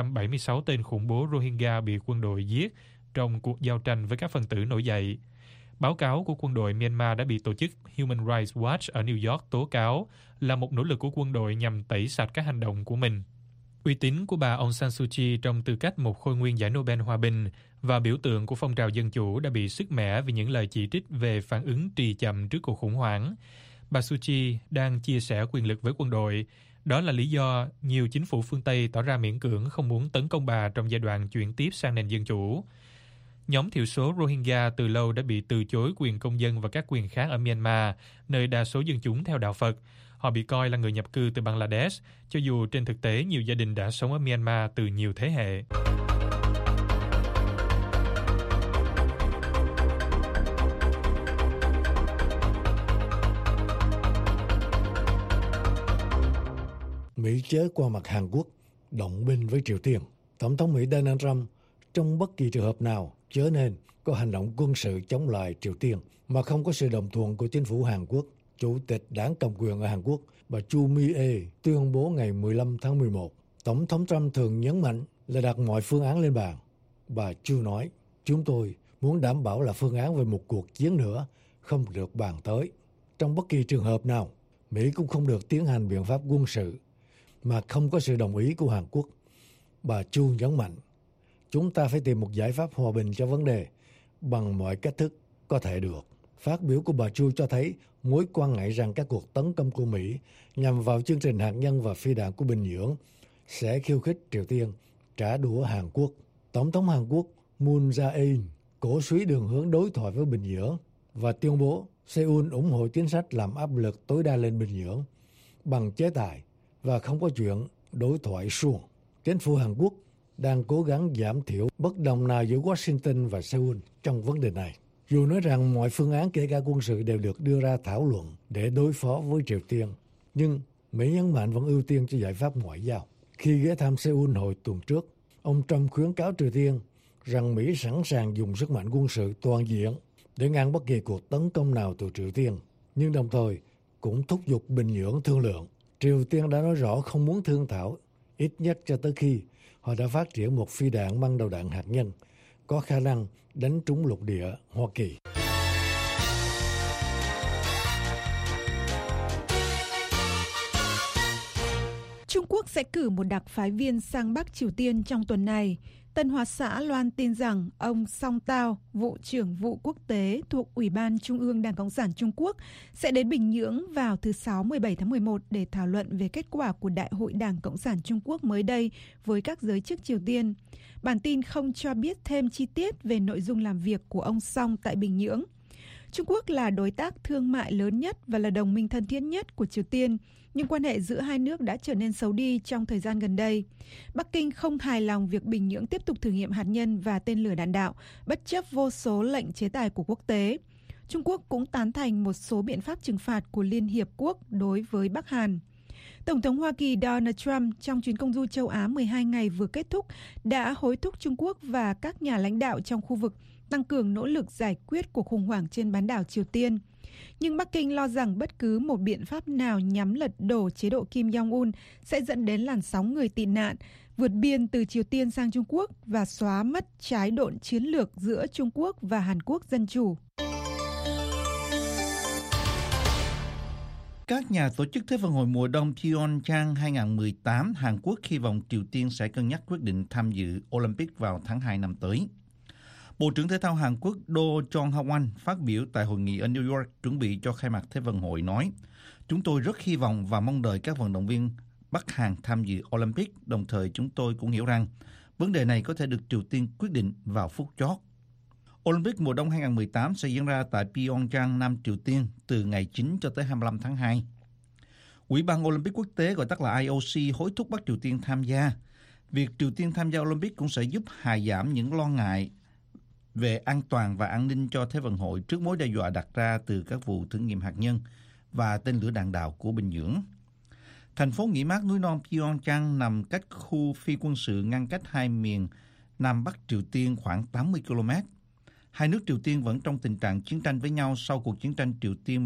Speaker 17: 376 tên khủng bố Rohingya bị quân đội giết trong cuộc giao tranh với các phần tử nổi dậy. Báo cáo của quân đội Myanmar đã bị tổ chức Human Rights Watch ở New York tố cáo là một nỗ lực của quân đội nhằm tẩy sạch các hành động của mình. Uy tín của bà Aung San Suu Kyi trong tư cách một khôi nguyên giải Nobel Hòa bình và biểu tượng của phong trào dân chủ đã bị sứt mẻ vì những lời chỉ trích về phản ứng trì chậm trước cuộc khủng hoảng. Bà Suu Kyi đang chia sẻ quyền lực với quân đội. Đó là lý do nhiều chính phủ phương Tây tỏ ra miễn cưỡng không muốn tấn công bà trong giai đoạn chuyển tiếp sang nền dân chủ. Nhóm thiểu số Rohingya từ lâu đã bị từ chối quyền công dân và các quyền khác ở Myanmar, nơi đa số dân chúng theo đạo Phật. Họ bị coi là người nhập cư từ Bangladesh, cho dù trên thực tế nhiều gia đình đã sống ở Myanmar từ nhiều thế hệ.
Speaker 3: Mỹ chới qua mặt Hàn Quốc, động binh với Triều Tiên. Tổng thống Mỹ Donald Trump trong bất kỳ trường hợp nào chớ nên có hành động quân sự chống lại Triều Tiên mà không có sự đồng thuận của chính phủ Hàn Quốc. Chủ tịch đảng cầm quyền ở Hàn Quốc, bà Chu Mi-ae tuyên bố ngày 15 tháng 11. Tổng thống Trump thường nhấn mạnh là đặt mọi phương án lên bàn. Bà Chu nói, chúng tôi muốn đảm bảo là phương án về một cuộc chiến nữa không được bàn tới. Trong bất kỳ trường hợp nào, Mỹ cũng không được tiến hành biện pháp quân sự mà không có sự đồng ý của Hàn Quốc. Bà Chu nhấn mạnh, chúng ta phải tìm một giải pháp hòa bình cho vấn đề bằng mọi cách thức có thể được. Phát biểu của bà Chu cho thấy mối quan ngại rằng các cuộc tấn công của Mỹ nhằm vào chương trình hạt nhân và phi đạn của Bình Nhưỡng sẽ khiêu khích Triều Tiên trả đũa Hàn Quốc. Tổng thống Hàn Quốc Moon Jae-in cổ suý đường hướng đối thoại với Bình Nhưỡng và tuyên bố Seoul ủng hộ chính sách làm áp lực tối đa lên Bình Nhưỡng bằng chế tài và không có chuyện đối thoại suông. Chính phủ Hàn Quốc đang cố gắng giảm thiểu bất đồng nào giữa Washington và Seoul trong vấn đề này. Dù nói rằng mọi phương án kể cả quân sự đều được đưa ra thảo luận để đối phó với Triều Tiên, nhưng Mỹ nhấn mạnh vẫn ưu tiên cho giải pháp ngoại giao. Khi ghé thăm Seoul hồi tuần trước, ông Trump khuyến cáo Triều Tiên rằng Mỹ sẵn sàng dùng sức mạnh quân sự toàn diện để ngăn bất kỳ cuộc tấn công nào từ Triều Tiên, nhưng đồng thời cũng thúc giục Bình Nhưỡng thương lượng. Triều Tiên đã nói rõ không muốn thương thảo, ít nhất cho tới khi họ đã phát triển một phi đạn băng đầu đạn hạt nhân có khả năng đánh trúng lục địa Hoa Kỳ.
Speaker 13: Trung Quốc sẽ cử một đặc phái viên sang Bắc Triều Tiên trong tuần này. Tân Hoa Xã loan tin rằng ông Song Tao, vụ trưởng vụ quốc tế thuộc Ủy ban Trung ương Đảng Cộng sản Trung Quốc, sẽ đến Bình Nhưỡng vào thứ Sáu 17 tháng 11 để thảo luận về kết quả của Đại hội Đảng Cộng sản Trung Quốc mới đây với các giới chức Triều Tiên. Bản tin không cho biết thêm chi tiết về nội dung làm việc của ông Song tại Bình Nhưỡng. Trung Quốc là đối tác thương mại lớn nhất và là đồng minh thân thiết nhất của Triều Tiên, nhưng quan hệ giữa hai nước đã trở nên xấu đi trong thời gian gần đây. Bắc Kinh không hài lòng việc Bình Nhưỡng tiếp tục thử nghiệm hạt nhân và tên lửa đạn đạo, bất chấp vô số lệnh chế tài của quốc tế. Trung Quốc cũng tán thành một số biện pháp trừng phạt của Liên Hiệp Quốc đối với Bắc Hàn. Tổng thống Hoa Kỳ Donald Trump trong chuyến công du châu Á 12 ngày vừa kết thúc đã hối thúc Trung Quốc và các nhà lãnh đạo trong khu vực tăng cường nỗ lực giải quyết cuộc khủng hoảng trên bán đảo Triều Tiên. Nhưng Bắc Kinh lo rằng bất cứ một biện pháp nào nhằm lật đổ chế độ Kim Jong-un sẽ dẫn đến làn sóng người tị nạn, vượt biên từ Triều Tiên sang Trung Quốc và xóa mất trái độn chiến lược giữa Trung Quốc và Hàn Quốc Dân Chủ.
Speaker 14: Các nhà tổ chức Thế vận hội mùa đông Pyeongchang 2018, Hàn Quốc hy vọng Triều Tiên sẽ cân nhắc quyết định tham dự Olympic vào tháng 2 năm tới. Bộ trưởng Thể thao Hàn Quốc Do Jong-hwan phát biểu tại hội nghị ở New York chuẩn bị cho khai mạc Thế vận hội nói: "Chúng tôi rất hy vọng và mong đợi các vận động viên Bắc Hàn tham dự Olympic, đồng thời chúng tôi cũng hiểu rằng vấn đề này có thể được Triều Tiên quyết định vào phút chót." Olympic mùa đông 2018 sẽ diễn ra tại Pyeongchang, Nam Triều Tiên từ ngày 9 cho tới 25 tháng 2. Ủy ban Olympic quốc tế gọi tắt là IOC hối thúc Bắc Triều Tiên tham gia. Việc Triều Tiên tham gia Olympic cũng sẽ giúp hạ giảm những lo ngại về an toàn và an ninh cho Thế vận hội trước mối đe dọa đặt ra từ các vụ thử nghiệm hạt nhân và tên lửa đạn đạo của Bình Nhưỡng. Thành phố nghỉ mát núi non Pyeongchang nằm cách khu phi quân sự ngăn cách hai miền Nam Bắc Triều Tiên khoảng 80 km. Hai nước Triều Tiên vẫn trong tình trạng chiến tranh với nhau sau cuộc chiến tranh Triều Tiên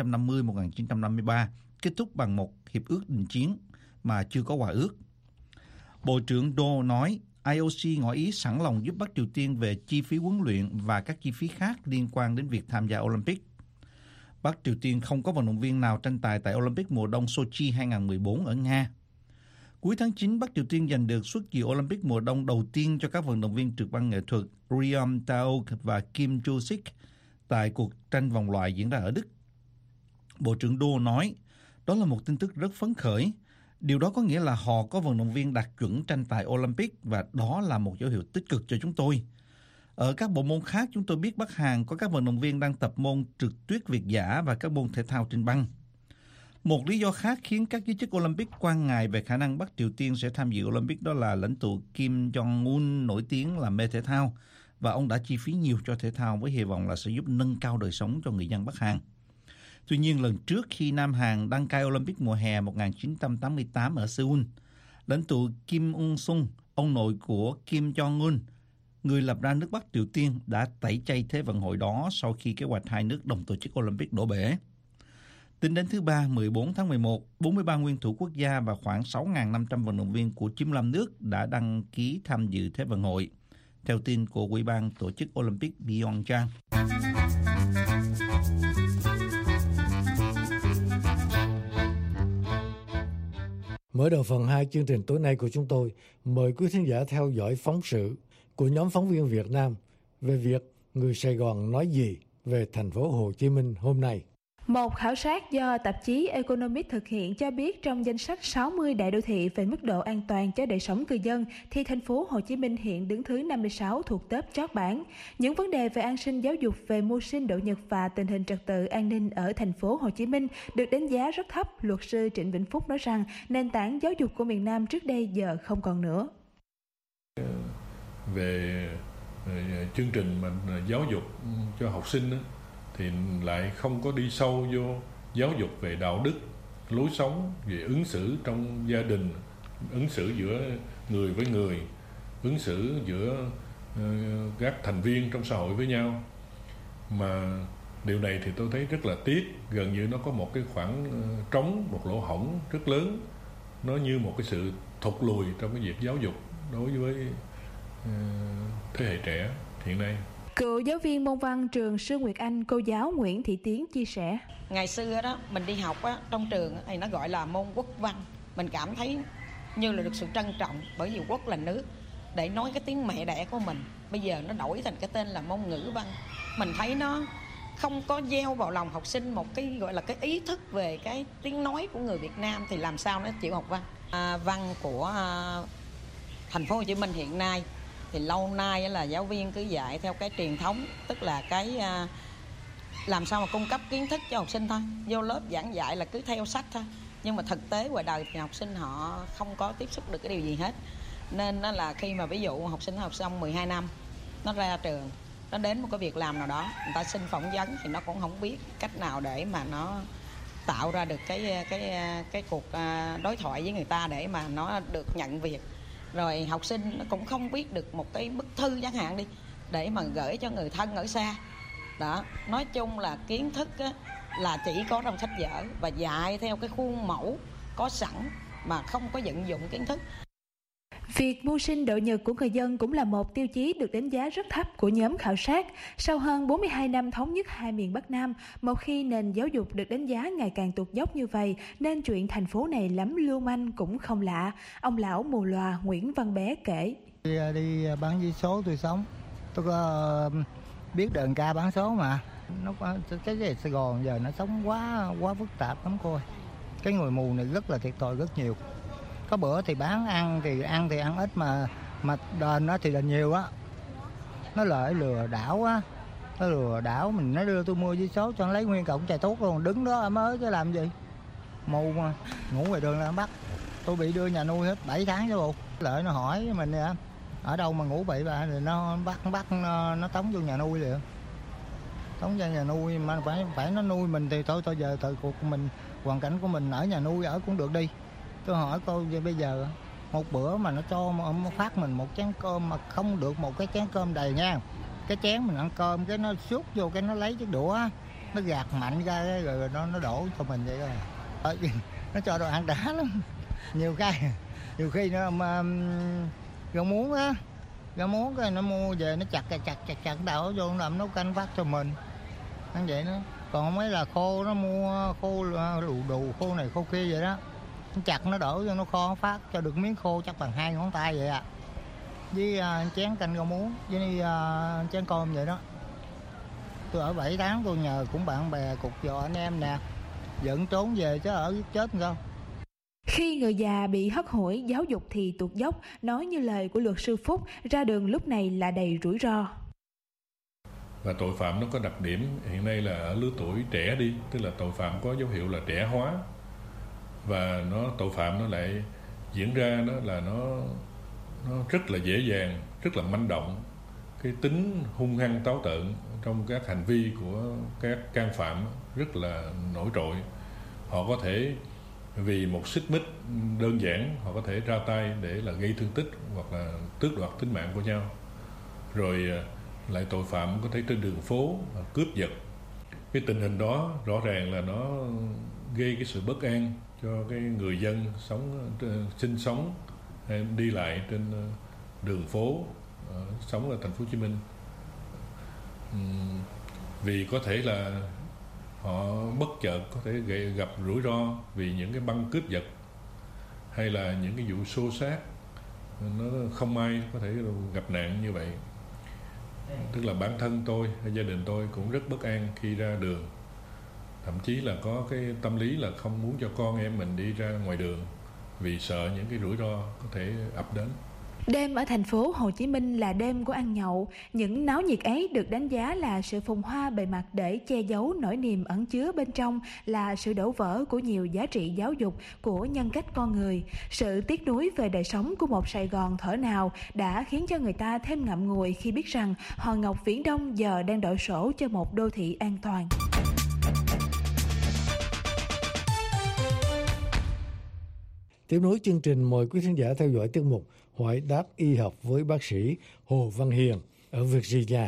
Speaker 14: 1950-1953, kết thúc bằng một hiệp ước đình chiến mà chưa có hòa ước. Bộ trưởng Do nói IOC ngỏ ý sẵn lòng giúp Bắc Triều Tiên về chi phí huấn luyện và các chi phí khác liên quan đến việc tham gia Olympic. Bắc Triều Tiên không có vận động viên nào tranh tài tại Olympic mùa đông Sochi 2014 ở Nga. Cuối tháng 9, Bắc Triều Tiên giành được suất dự Olympic mùa đông đầu tiên cho các vận động viên trượt băng nghệ thuật Ryom Taok và Kim Jo-sik tại cuộc tranh vòng loại diễn ra ở Đức. Bộ trưởng Do nói, đó là một tin tức rất phấn khởi. Điều đó có nghĩa là họ có vận động viên đạt chuẩn tranh tài Olympic và đó là một dấu hiệu tích cực cho chúng tôi. Ở các bộ môn khác, chúng tôi biết Bắc Hàn có các vận động viên đang tập môn trượt tuyết việt dã và các môn thể thao trên băng. Một lý do khác khiến các giới chức Olympic quan ngại về khả năng Bắc Triều Tiên sẽ tham dự Olympic đó là lãnh tụ Kim Jong-un nổi tiếng là mê thể thao và ông đã chi phí nhiều cho thể thao với hy vọng là sẽ giúp nâng cao đời sống cho người dân Bắc Hàn. Tuy nhiên, lần trước khi Nam Hàn đăng cai Olympic mùa hè 1988 ở Seoul, lãnh tụ Kim Il-sung, ông nội của Kim Jong-un, người lập ra nước Bắc Triều Tiên, đã tẩy chay Thế vận hội đó sau khi kế hoạch hai nước đồng tổ chức Olympic đổ bể. Tính đến thứ Ba, 14 tháng 11, 43 nguyên thủ quốc gia và khoảng 6.500 vận động viên của 95 nước đã đăng ký tham dự Thế vận hội, theo tin của Ủy ban tổ chức Olympic Pyeongchang.
Speaker 3: Mở đầu phần 2 chương trình tối nay của chúng tôi, mời quý khán giả theo dõi phóng sự của nhóm phóng viên Việt Nam về việc người Sài Gòn nói gì về thành phố Hồ Chí Minh hôm nay.
Speaker 18: Một khảo sát do tạp chí Economist thực hiện cho biết trong danh sách 60 đại đô thị về mức độ an toàn cho đời sống người dân thì thành phố Hồ Chí Minh hiện đứng thứ 56 thuộc top chót bảng. Những vấn đề về an sinh giáo dục, về mưu sinh độ nhật và tình hình trật tự an ninh ở thành phố Hồ Chí Minh được đánh giá rất thấp. Luật sư Trịnh Vĩnh Phúc nói rằng nền tảng giáo dục của miền Nam trước đây giờ không còn nữa.
Speaker 19: Về chương trình mà giáo dục cho học sinh thì lại không có đi sâu vô giáo dục về đạo đức, lối sống, về ứng xử trong gia đình, ứng xử giữa người với người, ứng xử giữa các thành viên trong xã hội với nhau. Mà điều này thì tôi thấy rất là tiếc, gần như nó có một cái khoảng trống, một lỗ hổng rất lớn. Nó như một cái sự thụt lùi trong cái việc giáo dục đối với thế hệ trẻ hiện nay.
Speaker 18: Cựu giáo viên môn văn trường Sư Nguyệt Anh, cô giáo Nguyễn Thị Tiến chia sẻ.
Speaker 20: Ngày xưa đó, mình đi học á, trong trường thì nó gọi là môn quốc văn. Mình cảm thấy như là được sự trân trọng, bởi vì quốc là nước, để nói cái tiếng mẹ đẻ của mình. Bây giờ nó đổi thành cái tên là môn ngữ văn. Mình thấy nó không có gieo vào lòng học sinh một cái gọi là cái ý thức về cái tiếng nói của người Việt Nam thì làm sao nó chịu học văn. Văn của thành phố Hồ Chí Minh hiện nay thì lâu nay là giáo viên cứ dạy theo cái truyền thống, tức là cái làm sao mà cung cấp kiến thức cho học sinh thôi, vô lớp giảng dạy là cứ theo sách thôi, nhưng mà thực tế ngoài đời thì học sinh họ không có tiếp xúc được cái điều gì hết. Nên đó là khi mà ví dụ học sinh học xong 12 năm nó ra trường, nó đến một cái việc làm nào đó, người ta xin phỏng vấn thì nó cũng không biết cách nào để mà nó tạo ra được cái cuộc đối thoại với người ta để mà nó được nhận việc. Rồi học sinh nó cũng không biết được một cái bức thư chẳng hạn đi để mà gửi cho người thân ở xa. Đó, nói chung là kiến thức á, là chỉ có trong sách vở và dạy theo cái khuôn mẫu có sẵn mà không có vận dụng kiến thức.
Speaker 18: Việc mưu sinh độ nhật của người dân cũng là một tiêu chí được đánh giá rất thấp của nhóm khảo sát. Sau hơn 42 năm thống nhất hai miền Bắc Nam, một khi nền giáo dục được đánh giá ngày càng tụt dốc như vậy, nên chuyện thành phố này lắm lưu manh cũng không lạ. Ông lão mù lòa Nguyễn Văn Bé kể.
Speaker 21: Đi bán vé số tôi sống, tôi có biết đờn ca bán số mà. Nó cái gì Sài Gòn giờ nó sống quá phức tạp lắm cô ơi. Cái người mù này rất là thiệt thòi rất nhiều. Có bữa thì bán ăn thì ăn ít mà đền nó thì đền nhiều á. Nó lợi lừa đảo á. Nó lừa đảo mình, nó đưa tôi mua vé số cho nó lấy nguyên cọng chài thuốc luôn, đứng đó mới chứ làm gì. Mù mà, ngủ ngoài đường là bắt. Tôi bị đưa nhà nuôi hết 7 tháng chứ bộ. Lợi nó hỏi với mình nè, ở đâu mà ngủ bậy bạ thì nó bắt nó tống vô nhà nuôi liền. Tống vô nhà nuôi mà phải nó nuôi mình thì thôi giờ thời cuộc của mình, hoàn cảnh của mình ở nhà nuôi ở cũng được đi. Tôi hỏi cô bây giờ một bữa mà nó cho phát mình một chén cơm mà không được một cái chén cơm đầy nha. Cái chén mình ăn cơm cái nó xúc vô cái nó lấy chiếc đũa nó gạt mạnh ra rồi nó đổ cho mình vậy rồi. Nó cho đồ ăn đã lắm. Nhiều khi nó mà rau muống á, rau muống cái nó mua về nó chặt đảo vô nó làm nấu canh phát cho mình. Ăn vậy đó. Còn không mấy là khô nó mua khô đủ khô này khô kia vậy đó. Nó chặt nó đổ cho nó kho phát cho được miếng khô chắc bằng 2 ngón tay vậy ạ. Với chén canh rau muống với chén cơm vậy đó. Tôi ở 7 tháng tôi nhờ cũng bạn bè cục dò anh em nè, dẫn trốn về chứ ở chết sao.
Speaker 18: Khi người già bị hất hủi, giáo dục thì tụt dốc, nói như lời của luật sư Phúc, ra đường lúc này là đầy rủi ro.
Speaker 19: Và tội phạm nó có đặc điểm hiện nay là ở lứa tuổi trẻ đi, tức là tội phạm có dấu hiệu là trẻ hóa. Và tội phạm nó lại diễn ra đó là nó rất là dễ dàng, rất là manh động. Cái tính hung hăng táo tợn trong các hành vi của các can phạm rất là nổi trội. Họ có thể vì một xích mích đơn giản họ có thể ra tay để là gây thương tích hoặc là tước đoạt tính mạng của nhau. Rồi lại tội phạm có thể trên đường phố cướp giật. Cái tình hình đó rõ ràng là nó gây cái sự bất an cho cái người dân sinh sống hay đi lại trên đường phố, sống ở thành phố Hồ Chí Minh. Vì có thể là họ bất chợt có thể gặp rủi ro vì những cái băng cướp giật hay là những cái vụ xô xát, nó không may có thể gặp nạn như vậy. Tức là bản thân tôi hay gia đình tôi cũng rất bất an khi ra đường. Thậm chí là có cái tâm lý là không muốn cho con em mình đi ra ngoài đường vì sợ những cái rủi ro có thể ập đến.
Speaker 18: Đêm ở thành phố Hồ Chí Minh là đêm của ăn nhậu. Những náo nhiệt ấy được đánh giá là sự phồn hoa bề mặt để che giấu nỗi niềm ẩn chứa bên trong là sự đổ vỡ của nhiều giá trị giáo dục của nhân cách con người. Sự tiếc nuối về đời sống của một Sài Gòn thở nào đã khiến cho người ta thêm ngậm ngùi khi biết rằng Hòn Ngọc Viễn Đông giờ đang đổi sổ cho một đô thị an toàn.
Speaker 3: Tiếp nối chương trình, mời quý khán giả theo dõi tiết mục Hỏi đáp y học với bác sĩ Hồ Văn Hiền ở Virginia.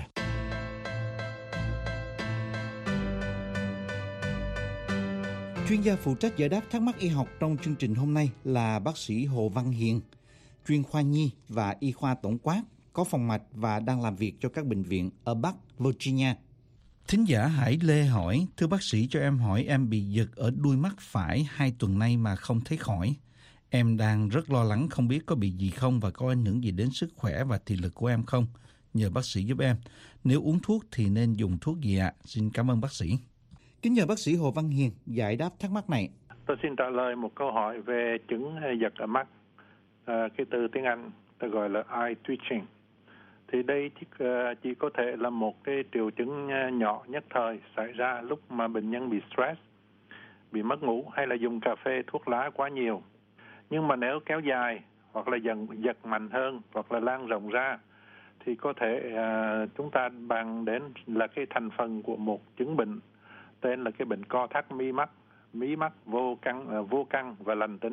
Speaker 14: Chuyên gia phụ trách giải đáp thắc mắc y học trong chương trình hôm nay là bác sĩ Hồ Văn Hiền, chuyên khoa nhi và y khoa tổng quát, có phòng mạch và đang làm việc cho các bệnh viện ở Bắc Virginia. Thính giả Hải Lê hỏi: thưa bác sĩ, cho em hỏi, em bị giật ở đuôi mắt phải 2 tuần nay mà không thấy khỏi. Em đang rất lo lắng không biết có bị gì không và có ảnh hưởng gì đến sức khỏe và thị lực của em không. Nhờ bác sĩ giúp em. Nếu uống thuốc thì nên dùng thuốc gì ạ? Xin cảm ơn bác sĩ. Kính nhờ bác sĩ Hồ Văn Hiền giải đáp thắc mắc này.
Speaker 1: Tôi xin trả lời một câu hỏi về chứng giật ở mắt. Cái từ tiếng Anh ta gọi là eye twitching. Thì đây chỉ có thể là một cái triệu chứng nhỏ nhất thời xảy ra lúc mà bệnh nhân bị stress, bị mất ngủ hay là dùng cà phê, thuốc lá quá nhiều. Nhưng mà nếu kéo dài hoặc là giật mạnh hơn hoặc là lan rộng ra thì có thể chúng ta bàn đến là cái thành phần của một chứng bệnh tên là cái bệnh co thắt mí mắt vô căn và lành tính.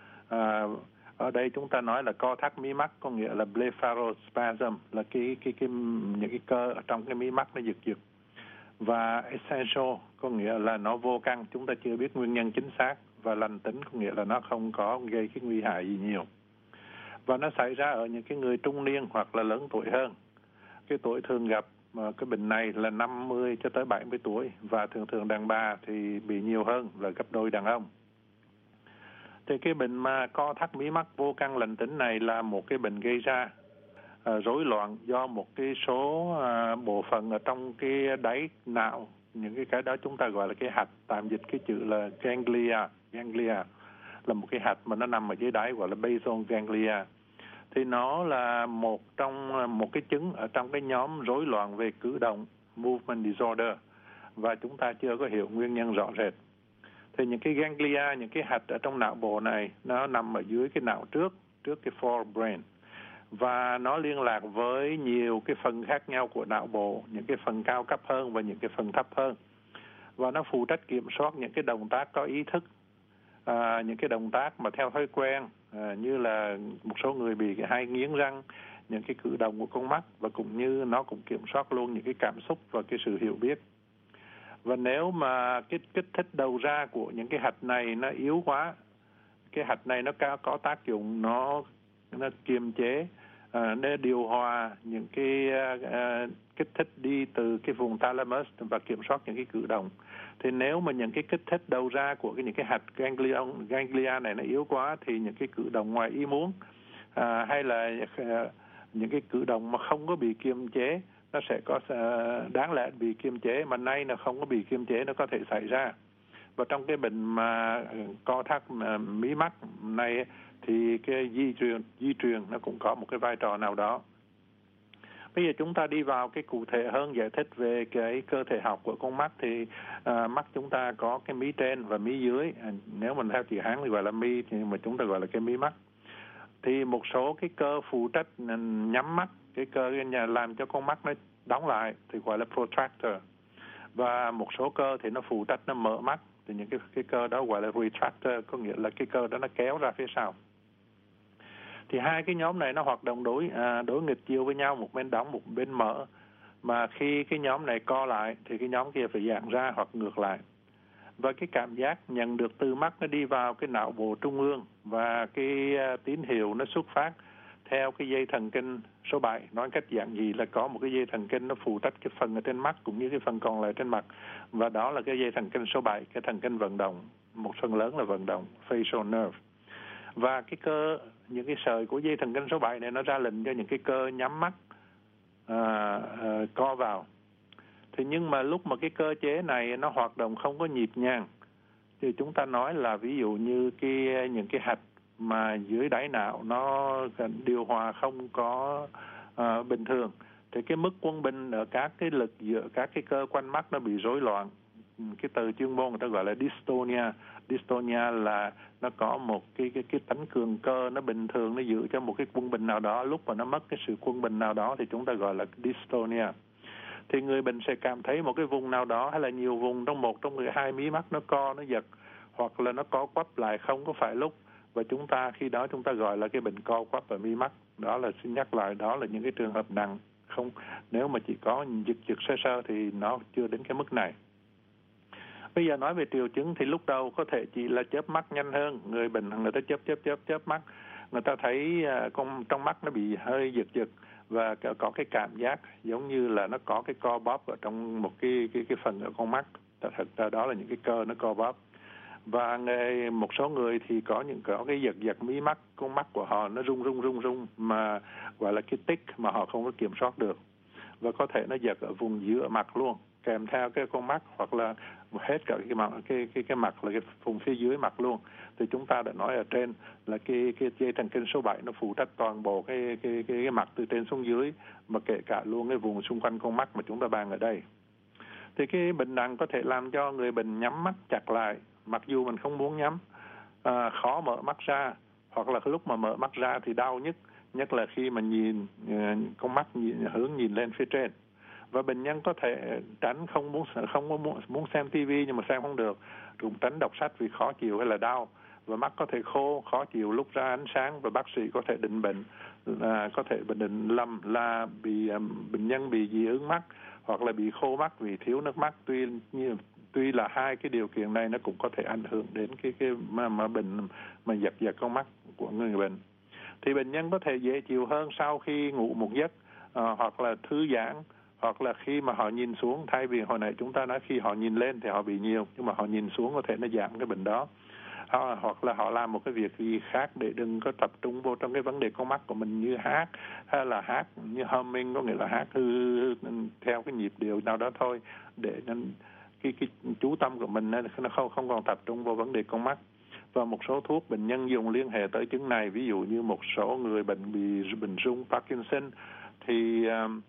Speaker 1: Ở đây chúng ta nói là co thắt mí mắt có nghĩa là blepharospasm, là những cái cơ ở trong cái mí mắt nó giật. Và essential có nghĩa là nó vô căn, chúng ta chưa biết nguyên nhân chính xác, và lành tính có nghĩa là nó không có gây cái nguy hại gì nhiều. Và nó xảy ra ở những cái người trung niên hoặc là lớn tuổi hơn. Cái tuổi thường gặp cái bệnh này là 50 cho tới 70 tuổi và thường đàn bà thì bị nhiều hơn, là gấp đôi đàn ông. Thì cái bệnh mà co thắt mí mắt vô căn lành tính này là một cái bệnh gây ra rối loạn do một cái số bộ phận ở trong cái đáy não. Những cái đó chúng ta gọi là cái hạch, tạm dịch cái chữ là ganglia. Ganglia là một cái hạch mà nó nằm ở dưới đáy, gọi là basal ganglia. Thì nó là một cái chứng ở trong cái nhóm rối loạn về cử động, movement disorder, và chúng ta chưa có hiểu nguyên nhân rõ rệt. Thì những cái ganglia, những cái hạch ở trong não bộ này nó nằm ở dưới cái não trước cái forebrain, và nó liên lạc với nhiều cái phần khác nhau của não bộ, những cái phần cao cấp hơn và những cái phần thấp hơn, và nó phụ trách kiểm soát những cái động tác có ý thức, những cái động tác mà theo thói quen, như là một số người bị hay nghiến răng, những cái cử động của con mắt, và cũng như nó cũng kiểm soát luôn những cái cảm xúc và cái sự hiểu biết. Và nếu mà cái kích thích đầu ra của những cái hạch này nó yếu quá, cái hạch này nó có tác dụng nó kiềm chế, để điều hòa những cái kích thích đi từ cái vùng thalamus và kiểm soát những cái cử động. Thì nếu mà những cái kích thích đầu ra của những cái hạch ganglia này nó yếu quá thì những cái cử động ngoài ý muốn hay là những cái cử động mà không có bị kiềm chế nó sẽ có đáng lẽ bị kiềm chế, mà nay nó không có bị kiềm chế, nó có thể xảy ra. Và trong cái bệnh mà co thắt mí mắt này thì cái di truyền nó cũng có một cái vai trò nào đó. Bây giờ chúng ta đi vào cái cụ thể hơn, giải thích về cái cơ thể học của con mắt. Thì mắt chúng ta có cái mí trên và mí dưới. Nếu mình theo chữ Hán thì gọi là mí, nhưng mà chúng ta gọi là cái mí mắt. Thì một số cái cơ phụ trách nhắm mắt, cái cơ làm cho con mắt nó đóng lại thì gọi là protractor. Và một số cơ thì nó phụ trách nó mở mắt, thì những cái cơ đó gọi là retractor, có nghĩa là cái cơ đó nó kéo ra phía sau. Thì hai cái nhóm này nó hoạt động đối nghịch chiều với nhau, một bên đóng, một bên mở. Mà khi cái nhóm này co lại thì cái nhóm kia phải giãn ra hoặc ngược lại. Và cái cảm giác nhận được từ mắt nó đi vào cái não bộ trung ương, và cái tín hiệu nó xuất phát theo cái dây thần kinh số 7. Nói cách dạng gì là có một cái dây thần kinh nó phụ trách cái phần ở trên mắt cũng như cái phần còn lại trên mặt, và đó là cái dây thần kinh số 7, cái thần kinh vận động, một phần lớn là vận động, facial nerve. Và cái cơ, những cái sợi của dây thần kinh số 7 này nó ra lệnh cho những cái cơ nhắm mắt co vào. Thì nhưng mà lúc mà cái cơ chế này nó hoạt động không có nhịp nhàng thì chúng ta nói là ví dụ như những cái hạch mà dưới đáy não nó điều hòa không có bình thường, thì cái mức quân bình ở các cái lực giữa các cái cơ quanh mắt nó bị rối loạn. Cái từ chuyên môn người ta gọi là dystonia. Dystonia là nó có một cái tánh cường cơ nó bình thường, nó giữ cho một cái quân bình nào đó, lúc mà nó mất cái sự quân bình nào đó thì chúng ta gọi là dystonia. Thì người bệnh sẽ cảm thấy một cái vùng nào đó hay là nhiều vùng trong một trong hai mí mắt nó co, nó giật, hoặc là nó co quắp lại không có phải lúc, và khi đó chúng ta gọi là cái bệnh co quắp ở mí mắt. Đó là, xin nhắc lại, đó là những cái trường hợp nặng. Không, nếu mà chỉ có giật sơ sơ thì nó chưa đến cái mức này. Bây giờ nói về triệu chứng thì lúc đầu có thể chỉ là chớp mắt nhanh hơn. Người bệnh người ta chớp mắt, người ta thấy trong mắt nó bị hơi giật và có cái cảm giác giống như là nó có cái co bóp ở trong một cái phần ở con mắt. Thật ra đó là những cái cơ nó co bóp. Và một số người thì có cái giật mí mắt, con mắt của họ nó rung mà gọi là cái tic mà họ không có kiểm soát được, và có thể nó giật ở vùng giữa mặt luôn, kèm theo cái con mắt, hoặc là hết cả cái mặt là cái vùng phía dưới mặt luôn. Thì chúng ta đã nói ở trên là cái dây thần kinh số 7 nó phụ trách toàn bộ cái mặt từ trên xuống dưới, mà kể cả luôn cái vùng xung quanh con mắt mà chúng ta bàn ở đây. Thì cái bệnh nặng có thể làm cho người bệnh nhắm mắt chặt lại, mặc dù mình không muốn nhắm, khó mở mắt ra, hoặc là lúc mà mở mắt ra thì đau nhất là khi mà nhìn con mắt hướng nhìn lên phía trên. Và bệnh nhân có thể tránh không muốn xem tivi nhưng mà xem không được, cũng tránh đọc sách vì khó chịu hay là đau, và mắt có thể khô khó chịu lúc ra ánh sáng, và bác sĩ có thể định bệnh có thể định lầm là bệnh nhân bị dị ứng mắt hoặc là bị khô mắt vì thiếu nước mắt. Tuy là hai cái điều kiện này nó cũng có thể ảnh hưởng đến cái bệnh mà giật con mắt của người bệnh. Thì bệnh nhân có thể dễ chịu hơn sau khi ngủ một giấc, hoặc là thư giãn, hoặc là khi mà họ nhìn xuống, thay vì hồi nãy chúng ta nói khi họ nhìn lên thì họ bị nhiều, nhưng mà họ nhìn xuống có thể nó giảm cái bệnh đó. Hoặc là họ làm một cái việc gì khác để đừng có tập trung vô trong cái vấn đề con mắt của mình, như hát, hay là hát như humming, có nghĩa là hát theo cái nhịp điệu nào đó thôi, để cái chú tâm của mình nó không còn tập trung vào vấn đề con mắt. Và một số thuốc bệnh nhân dùng liên hệ tới chứng này, ví dụ như một số người bệnh bị bệnh rung Parkinson thì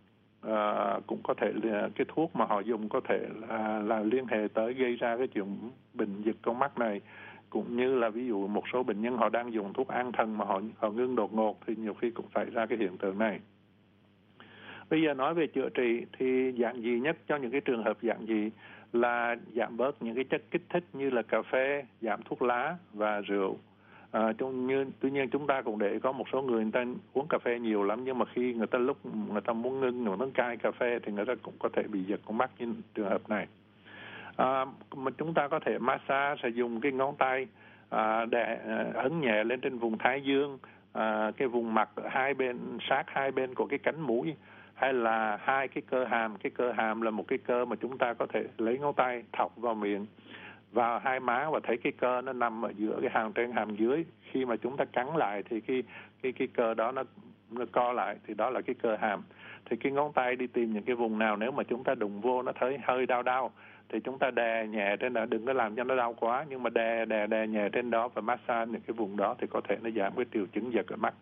Speaker 1: cũng có thể là cái thuốc mà họ dùng có thể là liên hệ tới gây ra cái chuyện bệnh giật con mắt này. Cũng như là ví dụ một số bệnh nhân họ đang dùng thuốc an thần mà họ ngưng đột ngột thì nhiều khi cũng xảy ra cái hiện tượng này. Bây giờ nói về chữa trị thì giản dị nhất cho những cái trường hợp giản dị là giảm bớt những cái chất kích thích như là cà phê, giảm thuốc lá và rượu. Tuy nhiên chúng ta cũng để có một số người ta uống cà phê nhiều lắm, nhưng mà khi lúc người ta muốn ngưng cai cà phê thì người ta cũng có thể bị giật con mắt như trường hợp này. Mà chúng ta có thể massage, sẽ dùng cái ngón tay để ấn nhẹ lên trên vùng thái dương, cái vùng mặt hai bên, sát hai bên của cái cánh mũi, hay là hai cái cơ hàm. Cái cơ hàm là một cái cơ mà chúng ta có thể lấy ngón tay thọc vào miệng, vào hai má, và thấy cái cơ nó nằm ở giữa cái hàm trên hàm dưới. Khi mà chúng ta cắn lại thì cái cơ đó nó co lại, thì đó là cái cơ hàm. Thì cái ngón tay đi tìm những cái vùng nào nếu mà chúng ta đụng vô nó thấy hơi đau thì chúng ta đè nhẹ trên đó, đừng có làm cho nó đau quá, nhưng mà đè nhẹ trên đó và massage những cái vùng đó thì có thể nó giảm cái triệu chứng giật ở mắt.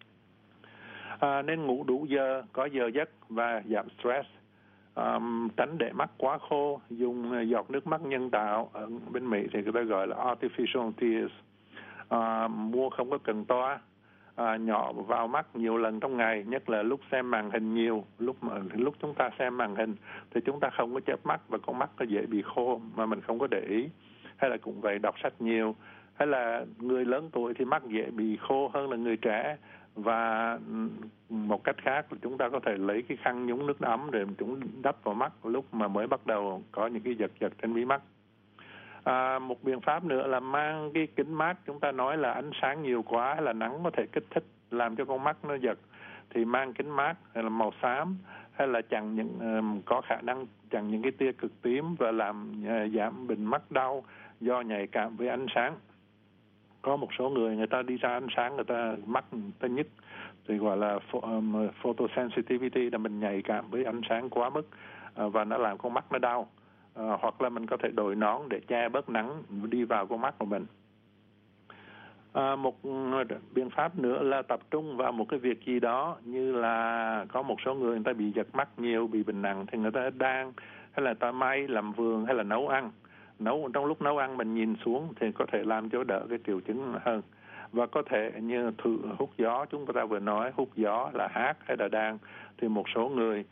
Speaker 1: Nên ngủ đủ giờ, có giờ giấc và giảm stress. Tránh để mắt quá khô, dùng giọt nước mắt nhân tạo, ở bên Mỹ thì người ta gọi là artificial tears. Mua không có cần toa, nhỏ vào mắt nhiều lần trong ngày, nhất là lúc xem màn hình nhiều. Lúc chúng ta xem màn hình thì chúng ta không có chớp mắt và con mắt nó dễ bị khô mà mình không có để ý. Hay là cũng vậy, đọc sách nhiều, hay là người lớn tuổi thì mắt dễ bị khô hơn là người trẻ. Và một cách khác là chúng ta có thể lấy cái khăn nhúng nước ấm để chúng đắp vào mắt lúc mà mới bắt đầu có những cái giật trên mí mắt. Một biện pháp nữa là mang cái kính mát. Chúng ta nói là ánh sáng nhiều quá hay là nắng có thể kích thích làm cho con mắt nó giật, thì mang kính mát hay là màu xám, hay là có khả năng chặn những cái tia cực tím và làm giảm bệnh mắt đau do nhạy cảm với ánh sáng. Có một số người ta đi ra ánh sáng, người ta mắt ta nhức, thì gọi là photosensitivity, là mình nhạy cảm với ánh sáng quá mức và nó làm con mắt nó đau. Hoặc là mình có thể đội nón để che bớt nắng đi vào con mắt của mình. Một biện pháp nữa là tập trung vào một cái việc gì đó, như là có một số người ta bị giật mắt nhiều, bị bệnh nặng, thì người ta đang hay là ta may, làm vườn hay là nấu ăn. Trong lúc nấu ăn mình nhìn xuống thì có thể làm cho đỡ cái triệu chứng hơn. Và có thể như thử hút gió, chúng ta vừa nói hút gió là hát hay là đàn, thì một số người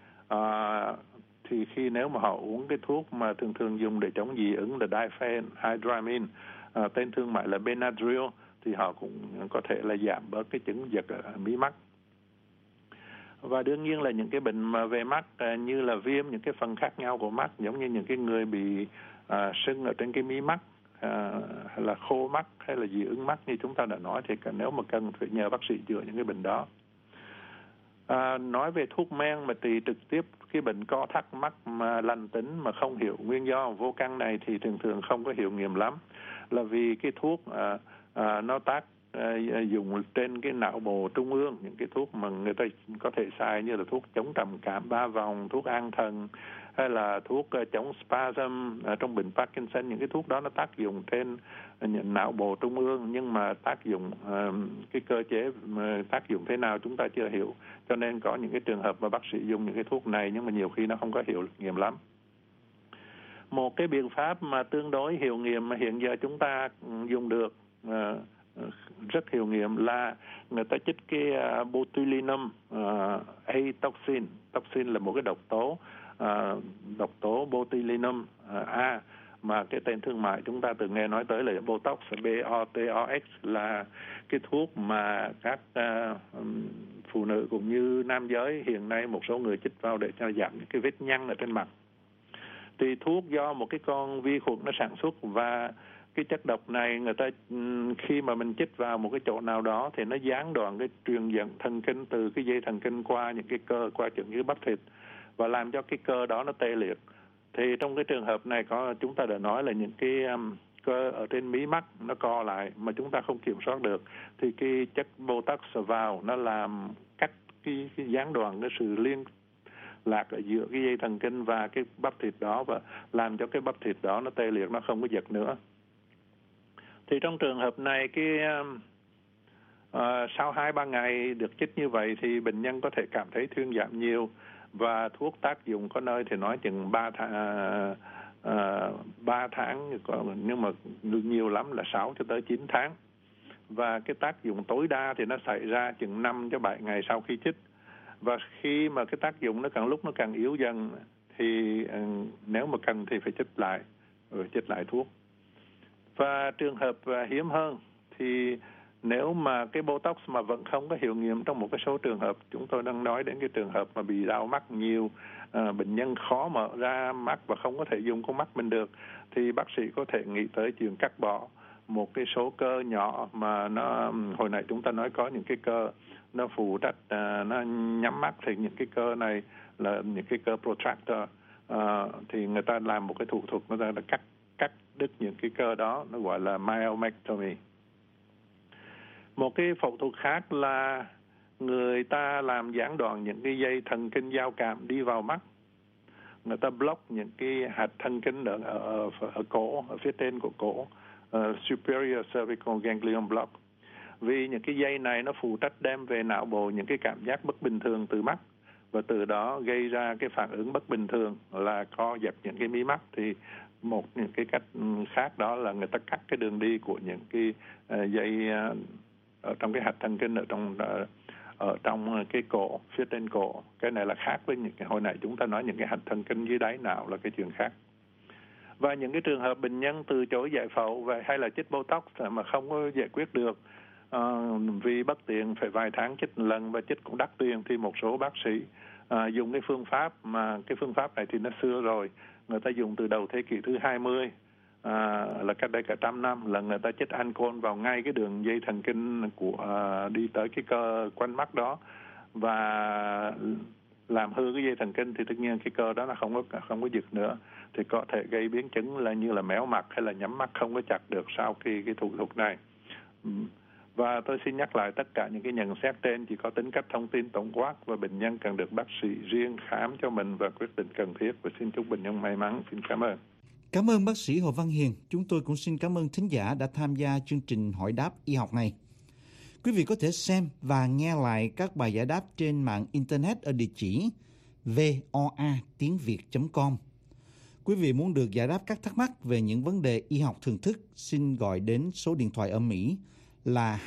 Speaker 1: thì khi nếu mà họ uống cái thuốc mà thường dùng để chống dị ứng là diphenhydramine, tên thương mại là Benadryl, thì họ cũng có thể là giảm bớt cái chứng giật ở mí mắt. Và đương nhiên là những cái bệnh mà về mắt như là viêm những cái phần khác nhau của mắt, giống như những cái người bị sưng ở trên cái mí mắt, hay là khô mắt hay là dị ứng mắt như chúng ta đã nói, thì nếu mà cần phải nhờ bác sĩ chữa những cái bệnh đó. Nói về thuốc men mà trị trực tiếp cái bệnh co thắt mắt mà lành tính mà không hiểu nguyên do vô căn này thì thường không có hiệu nghiệm lắm, là vì cái thuốc nó tác dùng trên cái não bộ trung ương, những cái thuốc mà người ta có thể xài như là thuốc chống trầm cảm 3 vòng, thuốc an thần hay là thuốc chống spasm trong bệnh Parkinson. Những cái thuốc đó nó tác dụng trên não bộ trung ương, nhưng mà tác dụng cái cơ chế tác dụng thế nào chúng ta chưa hiểu, cho nên có những cái trường hợp mà bác sĩ dùng những cái thuốc này nhưng mà nhiều khi nó không có hiệu nghiệm lắm. Một cái biện pháp mà tương đối hiệu nghiệm mà hiện giờ chúng ta dùng được rất hiệu nghiệm là người ta chích cái botulinum A-toxin. Toxin là một cái độc tố botulinum A mà cái tên thương mại chúng ta từng nghe nói tới là Botox, B-O-T-O-X, là cái thuốc mà các phụ nữ cũng như nam giới hiện nay một số người chích vào để cho giảm những cái vết nhăn ở trên mặt. Thì thuốc do một cái con vi khuẩn nó sản xuất, và cái chất độc này người ta khi mà mình chích vào một cái chỗ nào đó thì nó gián đoạn cái truyền dẫn thần kinh từ cái dây thần kinh qua những cái cơ, qua những cái bắp thịt, và làm cho cái cơ đó nó tê liệt. Thì trong cái trường hợp này chúng ta đã nói là những cái cơ ở trên mí mắt nó co lại mà chúng ta không kiểm soát được, thì cái chất Botox vào nó làm cắt cái gián đoạn cái sự liên lạc ở giữa cái dây thần kinh và cái bắp thịt đó, và làm cho cái bắp thịt đó nó tê liệt, nó không có giật nữa. Thì trong trường hợp này sau 2-3 ngày được chích như vậy thì bệnh nhân có thể cảm thấy thuyên giảm nhiều, và thuốc tác dụng có nơi thì nói chừng 3 tháng, nhưng mà nhiều lắm là 6 cho tới 9 tháng. Và cái tác dụng tối đa thì nó xảy ra chừng 5 cho 7 ngày sau khi chích. Và khi mà cái tác dụng nó càng lúc nó càng yếu dần thì nếu mà cần thì phải chích lại thuốc. Và trường hợp hiếm hơn thì nếu mà cái Botox mà vẫn không có hiệu nghiệm trong một cái số trường hợp, chúng tôi đang nói đến cái trường hợp mà bị đau mắt nhiều, bệnh nhân khó mở ra mắt và không có thể dùng con mắt mình được, thì bác sĩ có thể nghĩ tới chuyện cắt bỏ một cái số cơ nhỏ mà nó hồi nãy chúng ta nói có những cái cơ nó phụ trách nó nhắm mắt, thì những cái cơ này là những cái cơ protractor, thì người ta làm một cái thủ thuật người ta là cắt đứt những cái cơ đó, nó gọi là myomectomy. Một cái phẫu thuật khác là người ta làm gián đoạn những cái dây thần kinh giao cảm đi vào mắt. Người ta block những cái hạt thần kinh ở cổ, ở phía trên của cổ, superior cervical ganglion block. Vì những cái dây này nó phụ trách đem về não bộ những cái cảm giác bất bình thường từ mắt, và từ đó gây ra cái phản ứng bất bình thường là co giật những cái mí mắt. Thì những cái cách khác đó là người ta cắt cái đường đi của những cái dây ở trong cái hạt thần kinh ở trong cái cổ, phía trên cổ. Cái này là khác với những cái hồi nãy chúng ta nói những cái hạt thần kinh dưới đáy não là cái chuyện khác. Và những cái trường hợp bệnh nhân từ chối giải phẫu hay là chích Botox mà không có giải quyết được vì bất tiện phải vài tháng chích lần và chích cũng đắt tiền, thì một số bác sĩ dùng cái phương pháp mà cái phương pháp này thì nó xưa rồi, người ta dùng từ đầu thế kỷ thứ 20, là cách đây cả 100 năm, là người ta chích ancol vào ngay cái đường dây thần kinh của đi tới cái cơ quanh mắt đó và làm hư cái dây thần kinh, thì tất nhiên cái cơ đó nó không có giật nữa, thì có thể gây biến chứng là như là méo mặt hay là nhắm mắt không có chặt được sau khi cái thủ thuật này. Và tôi xin nhắc lại tất cả những cái nhận xét trên chỉ có tính cách thông tin tổng quát và bệnh nhân cần được bác sĩ riêng khám cho mình và quyết định cần thiết. Và xin chúc bệnh nhân may mắn. Xin cảm ơn.
Speaker 14: Cảm ơn bác sĩ Hồ Văn Hiền. Chúng tôi cũng xin cảm ơn thính giả đã tham gia chương trình hỏi đáp y học này. Quý vị có thể xem và nghe lại các bài giải đáp trên mạng Internet ở địa chỉ voa.tiếng.việt.com. Quý vị muốn được giải đáp các thắc mắc về những vấn đề y học thường thức, xin gọi đến số điện thoại ở Mỹ là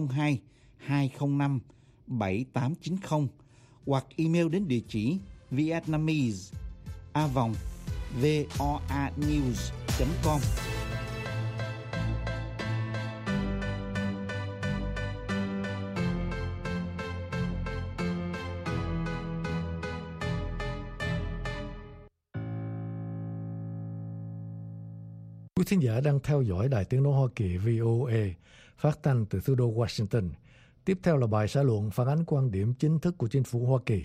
Speaker 14: 202-205-7890 hoặc email đến địa chỉ vietnamese@voanews.com.
Speaker 3: Quý thính giả đang theo dõi Đài Tiếng nói Hoa Kỳ VOA phát thanh từ thủ đô Washington. Tiếp theo là bài xã luận phản ánh quan điểm chính thức của chính phủ Hoa Kỳ.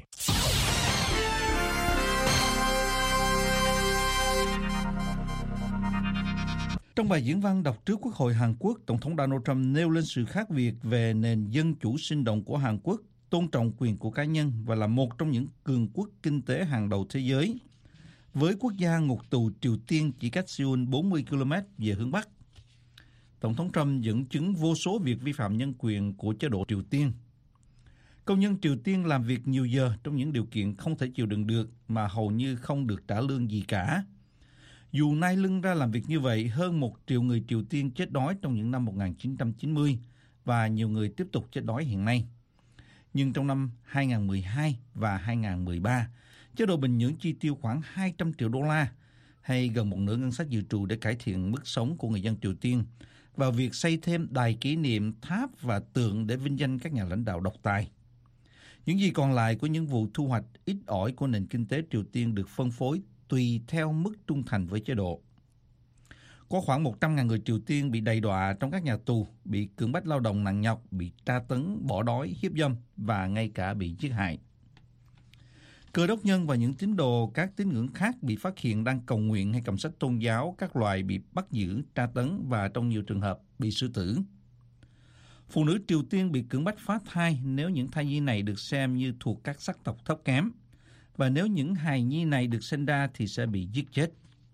Speaker 14: Trong bài diễn văn đọc trước Quốc hội Hàn Quốc, Tổng thống Donald Trump nêu lên sự khác biệt về nền dân chủ sinh động của Hàn Quốc, tôn trọng quyền của cá nhân và là một trong những cường quốc kinh tế hàng đầu thế giới, với quốc gia ngục tù Triều Tiên chỉ cách Seoul 40 km về hướng Bắc. Tổng thống Trump dẫn chứng vô số việc vi phạm nhân quyền của chế độ Triều Tiên. Công nhân Triều Tiên làm việc nhiều giờ trong những điều kiện không thể chịu đựng được mà hầu như không được trả lương gì cả. Dù nai lưng ra làm việc như vậy, hơn 1 triệu người Triều Tiên chết đói trong những năm 1990 và nhiều người tiếp tục chết đói hiện nay. Nhưng trong năm 2012 và 2013, chế độ Bình Nhưỡng chi tiêu khoảng 200 triệu đô la, hay gần một nửa ngân sách dự trù để cải thiện mức sống của người dân Triều Tiên, vào việc xây thêm đài kỷ niệm, tháp và tượng để vinh danh các nhà lãnh đạo độc tài. Những gì còn lại của những vụ thu hoạch ít ỏi của nền kinh tế Triều Tiên được phân phối tùy theo mức trung thành với chế độ. Có khoảng 100.000 người Triều Tiên bị đầy đọa trong các nhà tù, bị cưỡng bách lao động nặng nhọc, bị tra tấn, bỏ đói, hiếp dâm và ngay cả bị giết hại. Cơ đốc nhân và những tín đồ các tín ngưỡng khác bị phát hiện đang cầu nguyện hay cầm sách tôn giáo, các loài bị bắt giữ, tra tấn và trong nhiều trường hợp bị xử tử. Phụ nữ Triều Tiên bị cưỡng bách phá thai nếu những thai nhi này được xem như thuộc các sắc tộc thấp kém, và nếu những hài nhi này được sinh ra thì sẽ bị giết chết.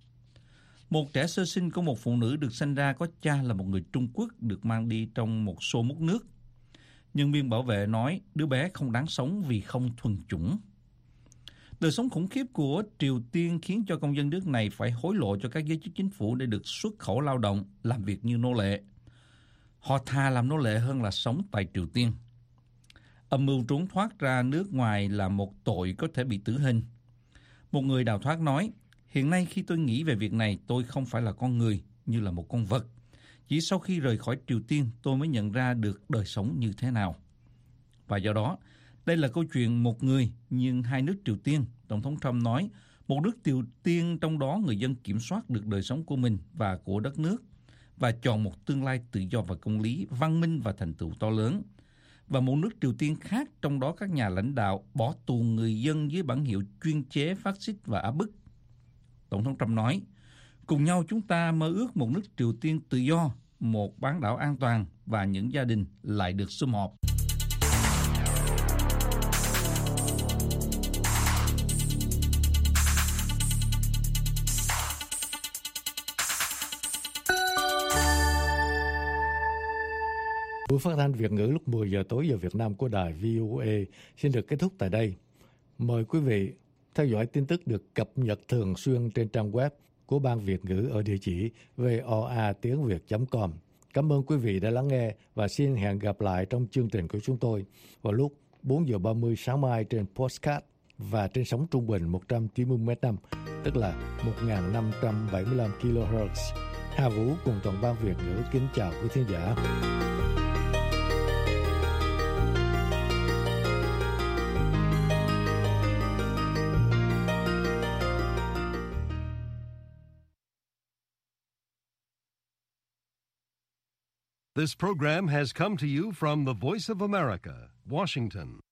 Speaker 14: Một trẻ sơ sinh của một phụ nữ được sinh ra có cha là một người Trung Quốc được mang đi trong một xô múc nước. Nhân viên bảo vệ nói đứa bé không đáng sống vì không thuần chủng. Đời sống khủng khiếp của Triều Tiên khiến cho công dân nước này phải hối lộ cho các giới chức chính phủ để được xuất khẩu lao động, làm việc như nô lệ. Họ thà làm nô lệ hơn là sống tại Triều Tiên. Âm mưu trốn thoát ra nước ngoài là một tội có thể bị tử hình. Một người đào thoát nói, hiện nay khi tôi nghĩ về việc này, tôi không phải là con người, như là một con vật. Chỉ sau khi rời khỏi Triều Tiên, tôi mới nhận ra được đời sống như thế nào. Và do đó, đây là câu chuyện một người nhưng hai nước Triều Tiên. Tổng thống Trump nói, một nước Triều Tiên trong đó người dân kiểm soát được đời sống của mình và của đất nước và chọn một tương lai tự do và công lý, văn minh và thành tựu to lớn. Và một nước Triều Tiên khác trong đó các nhà lãnh đạo bỏ tù người dân dưới bản hiệu chuyên chế phát xít và áp bức. Tổng thống Trump nói, cùng nhau chúng ta mơ ước một nước Triều Tiên tự do, một bán đảo an toàn và những gia đình lại được sum họp.
Speaker 3: Buổi phát thanh Việt ngữ lúc 10 giờ tối giờ Việt Nam của đài VOA xin được kết thúc tại đây. Mời quý vị theo dõi tin tức được cập nhật thường xuyên trên trang web của Ban Việt ngữ ở địa chỉ voa.tiếng.việt.com. Cảm ơn quý vị đã lắng nghe và xin hẹn gặp lại trong chương trình của chúng tôi vào lúc 4 giờ 30 sáng mai trên podcast và trên sóng trung bình 190 m/s, tức là 1575 kHz. Hà Vũ cùng toàn ban Việt ngữ kính chào quý thính giả.
Speaker 2: This program has come to you from the Voice of America, Washington.